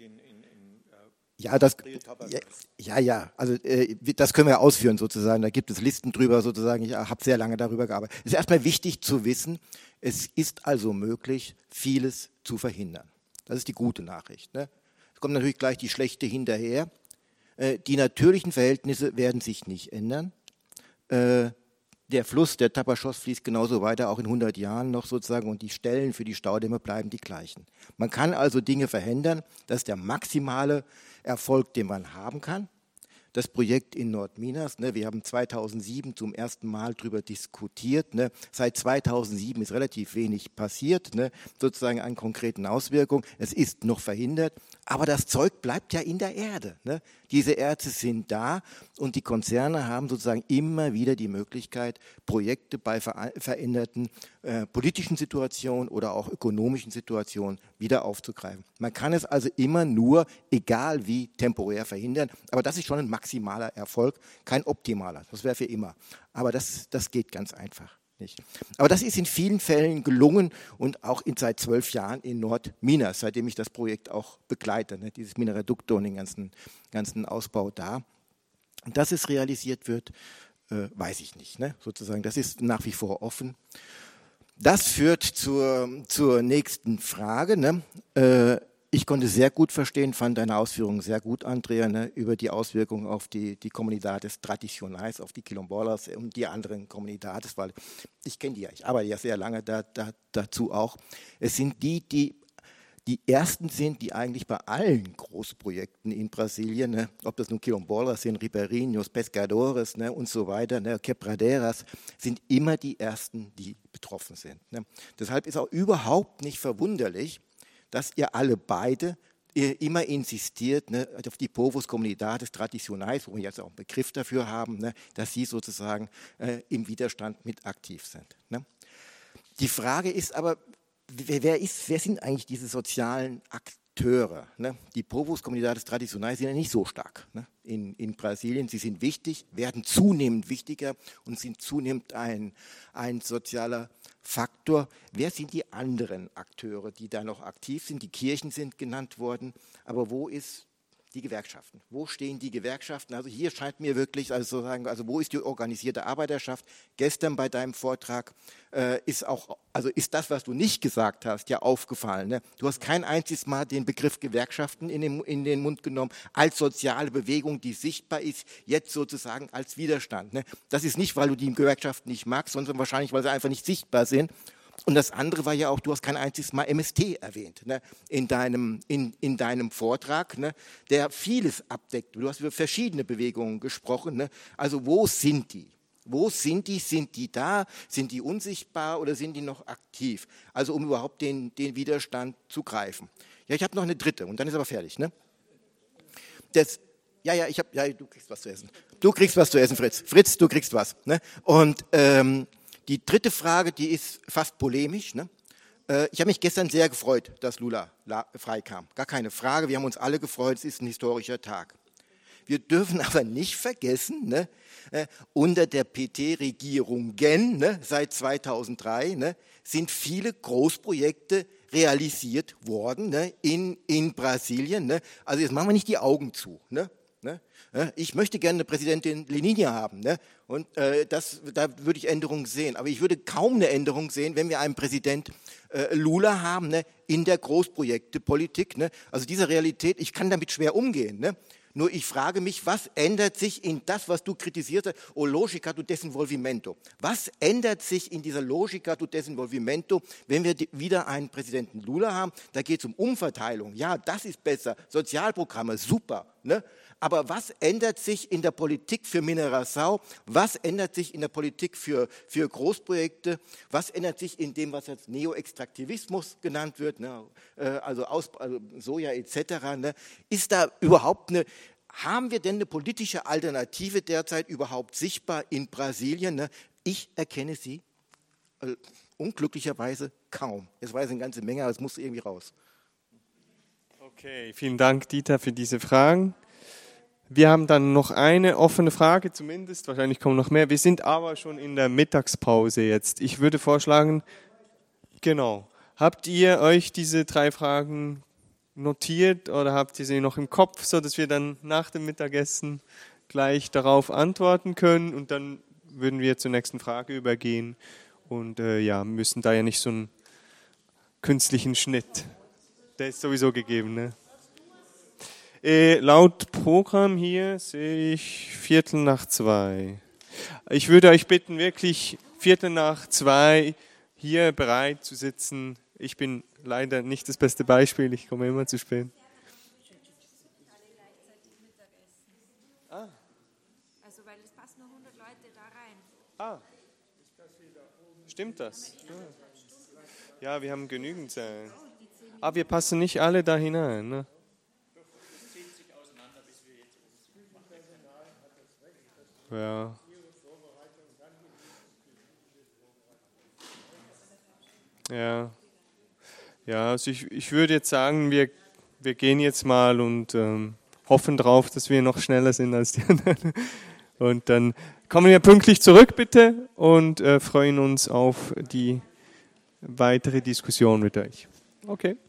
also das können wir ausführen sozusagen, da gibt es Listen drüber sozusagen, ich habe sehr lange darüber gearbeitet. Es ist erstmal wichtig zu wissen, es ist also möglich, vieles zu verhindern. Das ist die gute Nachricht, ne? Es kommt natürlich gleich die schlechte hinterher. Die natürlichen Verhältnisse werden sich nicht ändern. Der Fluss, der Tapajós, fließt genauso weiter, auch in 100 Jahren noch sozusagen, und die Stellen für die Staudämme bleiben die gleichen. Man kann also Dinge verhindern, das ist der maximale Erfolg, den man haben kann. das Projekt in Nordminas. Ne? Wir haben 2007 zum ersten Mal darüber diskutiert. Ne? Seit 2007 ist relativ wenig passiert, ne? Sozusagen an konkreten Auswirkungen. Es ist noch verhindert, aber das Zeug bleibt ja in der Erde. Ne? Diese Erze sind da und die Konzerne haben sozusagen immer wieder die Möglichkeit, Projekte bei veränderten politischen Situationen oder auch ökonomischen Situationen wieder aufzugreifen. Man kann es also immer nur, egal wie, temporär verhindern, aber das ist schon ein maximaler Erfolg, kein optimaler, das wäre für immer. Aber das geht ganz einfach nicht. Aber das ist in vielen Fällen gelungen und auch seit 12 Jahren in Nordminas, seitdem ich das Projekt auch begleite, ne, dieses Mineradukto und den ganzen Ausbau da. Und dass es realisiert wird, weiß ich nicht. Ne? Sozusagen, das ist nach wie vor offen. Das führt zur nächsten Frage. Ne? Ich konnte sehr gut verstehen, fand deine Ausführungen sehr gut, Andrea, ne, über die Auswirkungen auf die Comunidades Tradicionais, auf die Quilombolas und die anderen Comunidades, weil ich kenne die ja, ich arbeite ja sehr lange dazu auch. Es sind die ersten sind, die eigentlich bei allen Großprojekten in Brasilien, ne, ob das nun Quilombolas sind, Ribeirinhos, Pescadores, ne, und so weiter, ne, Quebraderas, sind immer die ersten, die betroffen sind. Ne. Deshalb ist auch überhaupt nicht verwunderlich, dass ihr alle beide immer insistiert, ne, auf die Povos Comunidades Tradicionais, wo wir jetzt auch einen Begriff dafür haben, ne, dass sie sozusagen im Widerstand mit aktiv sind. Ne. Die Frage ist aber, wer sind eigentlich diese sozialen Akteure? Ne? Die Povos Comunidades Tradicionais sind ja nicht so stark, ne? in Brasilien. Sie sind wichtig, werden zunehmend wichtiger und sind zunehmend ein sozialer Faktor. Wer sind die anderen Akteure, die da noch aktiv sind? Die Kirchen sind genannt worden, aber wo ist die Gewerkschaften? Wo stehen die Gewerkschaften? Also hier scheint mir wirklich, also wo ist die organisierte Arbeiterschaft? Gestern bei deinem Vortrag ist das, was du nicht gesagt hast, ja aufgefallen. Ne? Du hast kein einziges Mal den Begriff Gewerkschaften in den Mund genommen, als soziale Bewegung, die sichtbar ist, jetzt sozusagen als Widerstand. Ne? Das ist nicht, weil du die Gewerkschaften nicht magst, sondern wahrscheinlich, weil sie einfach nicht sichtbar sind. Und das andere war ja auch, du hast kein einziges Mal MST erwähnt, ne, in deinem Vortrag, ne, der vieles abdeckt. Du hast über verschiedene Bewegungen gesprochen. Ne. Also wo sind die? Wo sind die? Sind die da? Sind die unsichtbar oder sind die noch aktiv? Also um überhaupt den Widerstand zu greifen. Ja, ich habe noch eine dritte und dann ist aber fertig. Ne. Du kriegst was zu essen. Du kriegst was zu essen, Fritz. Fritz, du kriegst was. Ne. Und die dritte Frage, die ist fast polemisch. Ne? Ich habe mich gestern sehr gefreut, dass Lula freikam. Gar keine Frage, wir haben uns alle gefreut, es ist ein historischer Tag. Wir dürfen aber nicht vergessen, ne, unter der PT-Regierungen, ne, seit 2003, ne, sind viele Großprojekte realisiert worden, ne, in Brasilien. Ne? Also jetzt machen wir nicht die Augen zu. Ne? Ich möchte gerne eine Präsidentin Leninja haben, ne? Und da würde ich Änderungen sehen. Aber ich würde kaum eine Änderung sehen, wenn wir einen Präsident Lula haben, ne? In der Großprojektepolitik. Ne? Also diese Realität, ich kann damit schwer umgehen. Ne? Nur ich frage mich, was ändert sich in das, was du kritisiert hast, o Logica do Desenvolvimento? Was ändert sich in dieser Logica do Desenvolvimento, wenn wir wieder einen Präsidenten Lula haben? Da geht es um Umverteilung. Ja, das ist besser. Sozialprogramme, super. Ne? Aber was ändert sich in der Politik für Mineração? Was ändert sich in der Politik für Großprojekte? Was ändert sich in dem, was jetzt Neoextraktivismus genannt wird, ne? Also Soja etc.? Ne? Ist da überhaupt haben wir denn eine politische Alternative derzeit überhaupt sichtbar in Brasilien? Ne? Ich erkenne sie unglücklicherweise kaum. Es weiß eine ganze Menge, aber es muss irgendwie raus. Okay, vielen Dank, Dieter, für diese Fragen. Wir haben dann noch eine offene Frage zumindest, wahrscheinlich kommen noch mehr. Wir sind aber schon in der Mittagspause jetzt. Ich würde vorschlagen, genau, habt ihr euch diese 3 Fragen notiert oder habt ihr sie noch im Kopf, sodass wir dann nach dem Mittagessen gleich darauf antworten können und dann würden wir zur nächsten Frage übergehen und müssen da ja nicht so einen künstlichen Schnitt. Der ist sowieso gegeben, ne? Laut Programm hier sehe ich 1:45. Ich würde euch bitten, wirklich 1:45 hier bereit zu sitzen. Ich bin leider nicht das beste Beispiel, ich komme immer zu spät. Also, weil es passen nur 100 Leute da rein. Ah, stimmt das? Ja, wir haben genügend Zellen. Aber wir passen nicht alle da hinein, ne? Ja. Ja. Ja, also ich würde jetzt sagen, wir gehen jetzt mal und hoffen drauf, dass wir noch schneller sind als die anderen. Und dann kommen wir pünktlich zurück, bitte, und freuen uns auf die weitere Diskussion mit euch. Okay.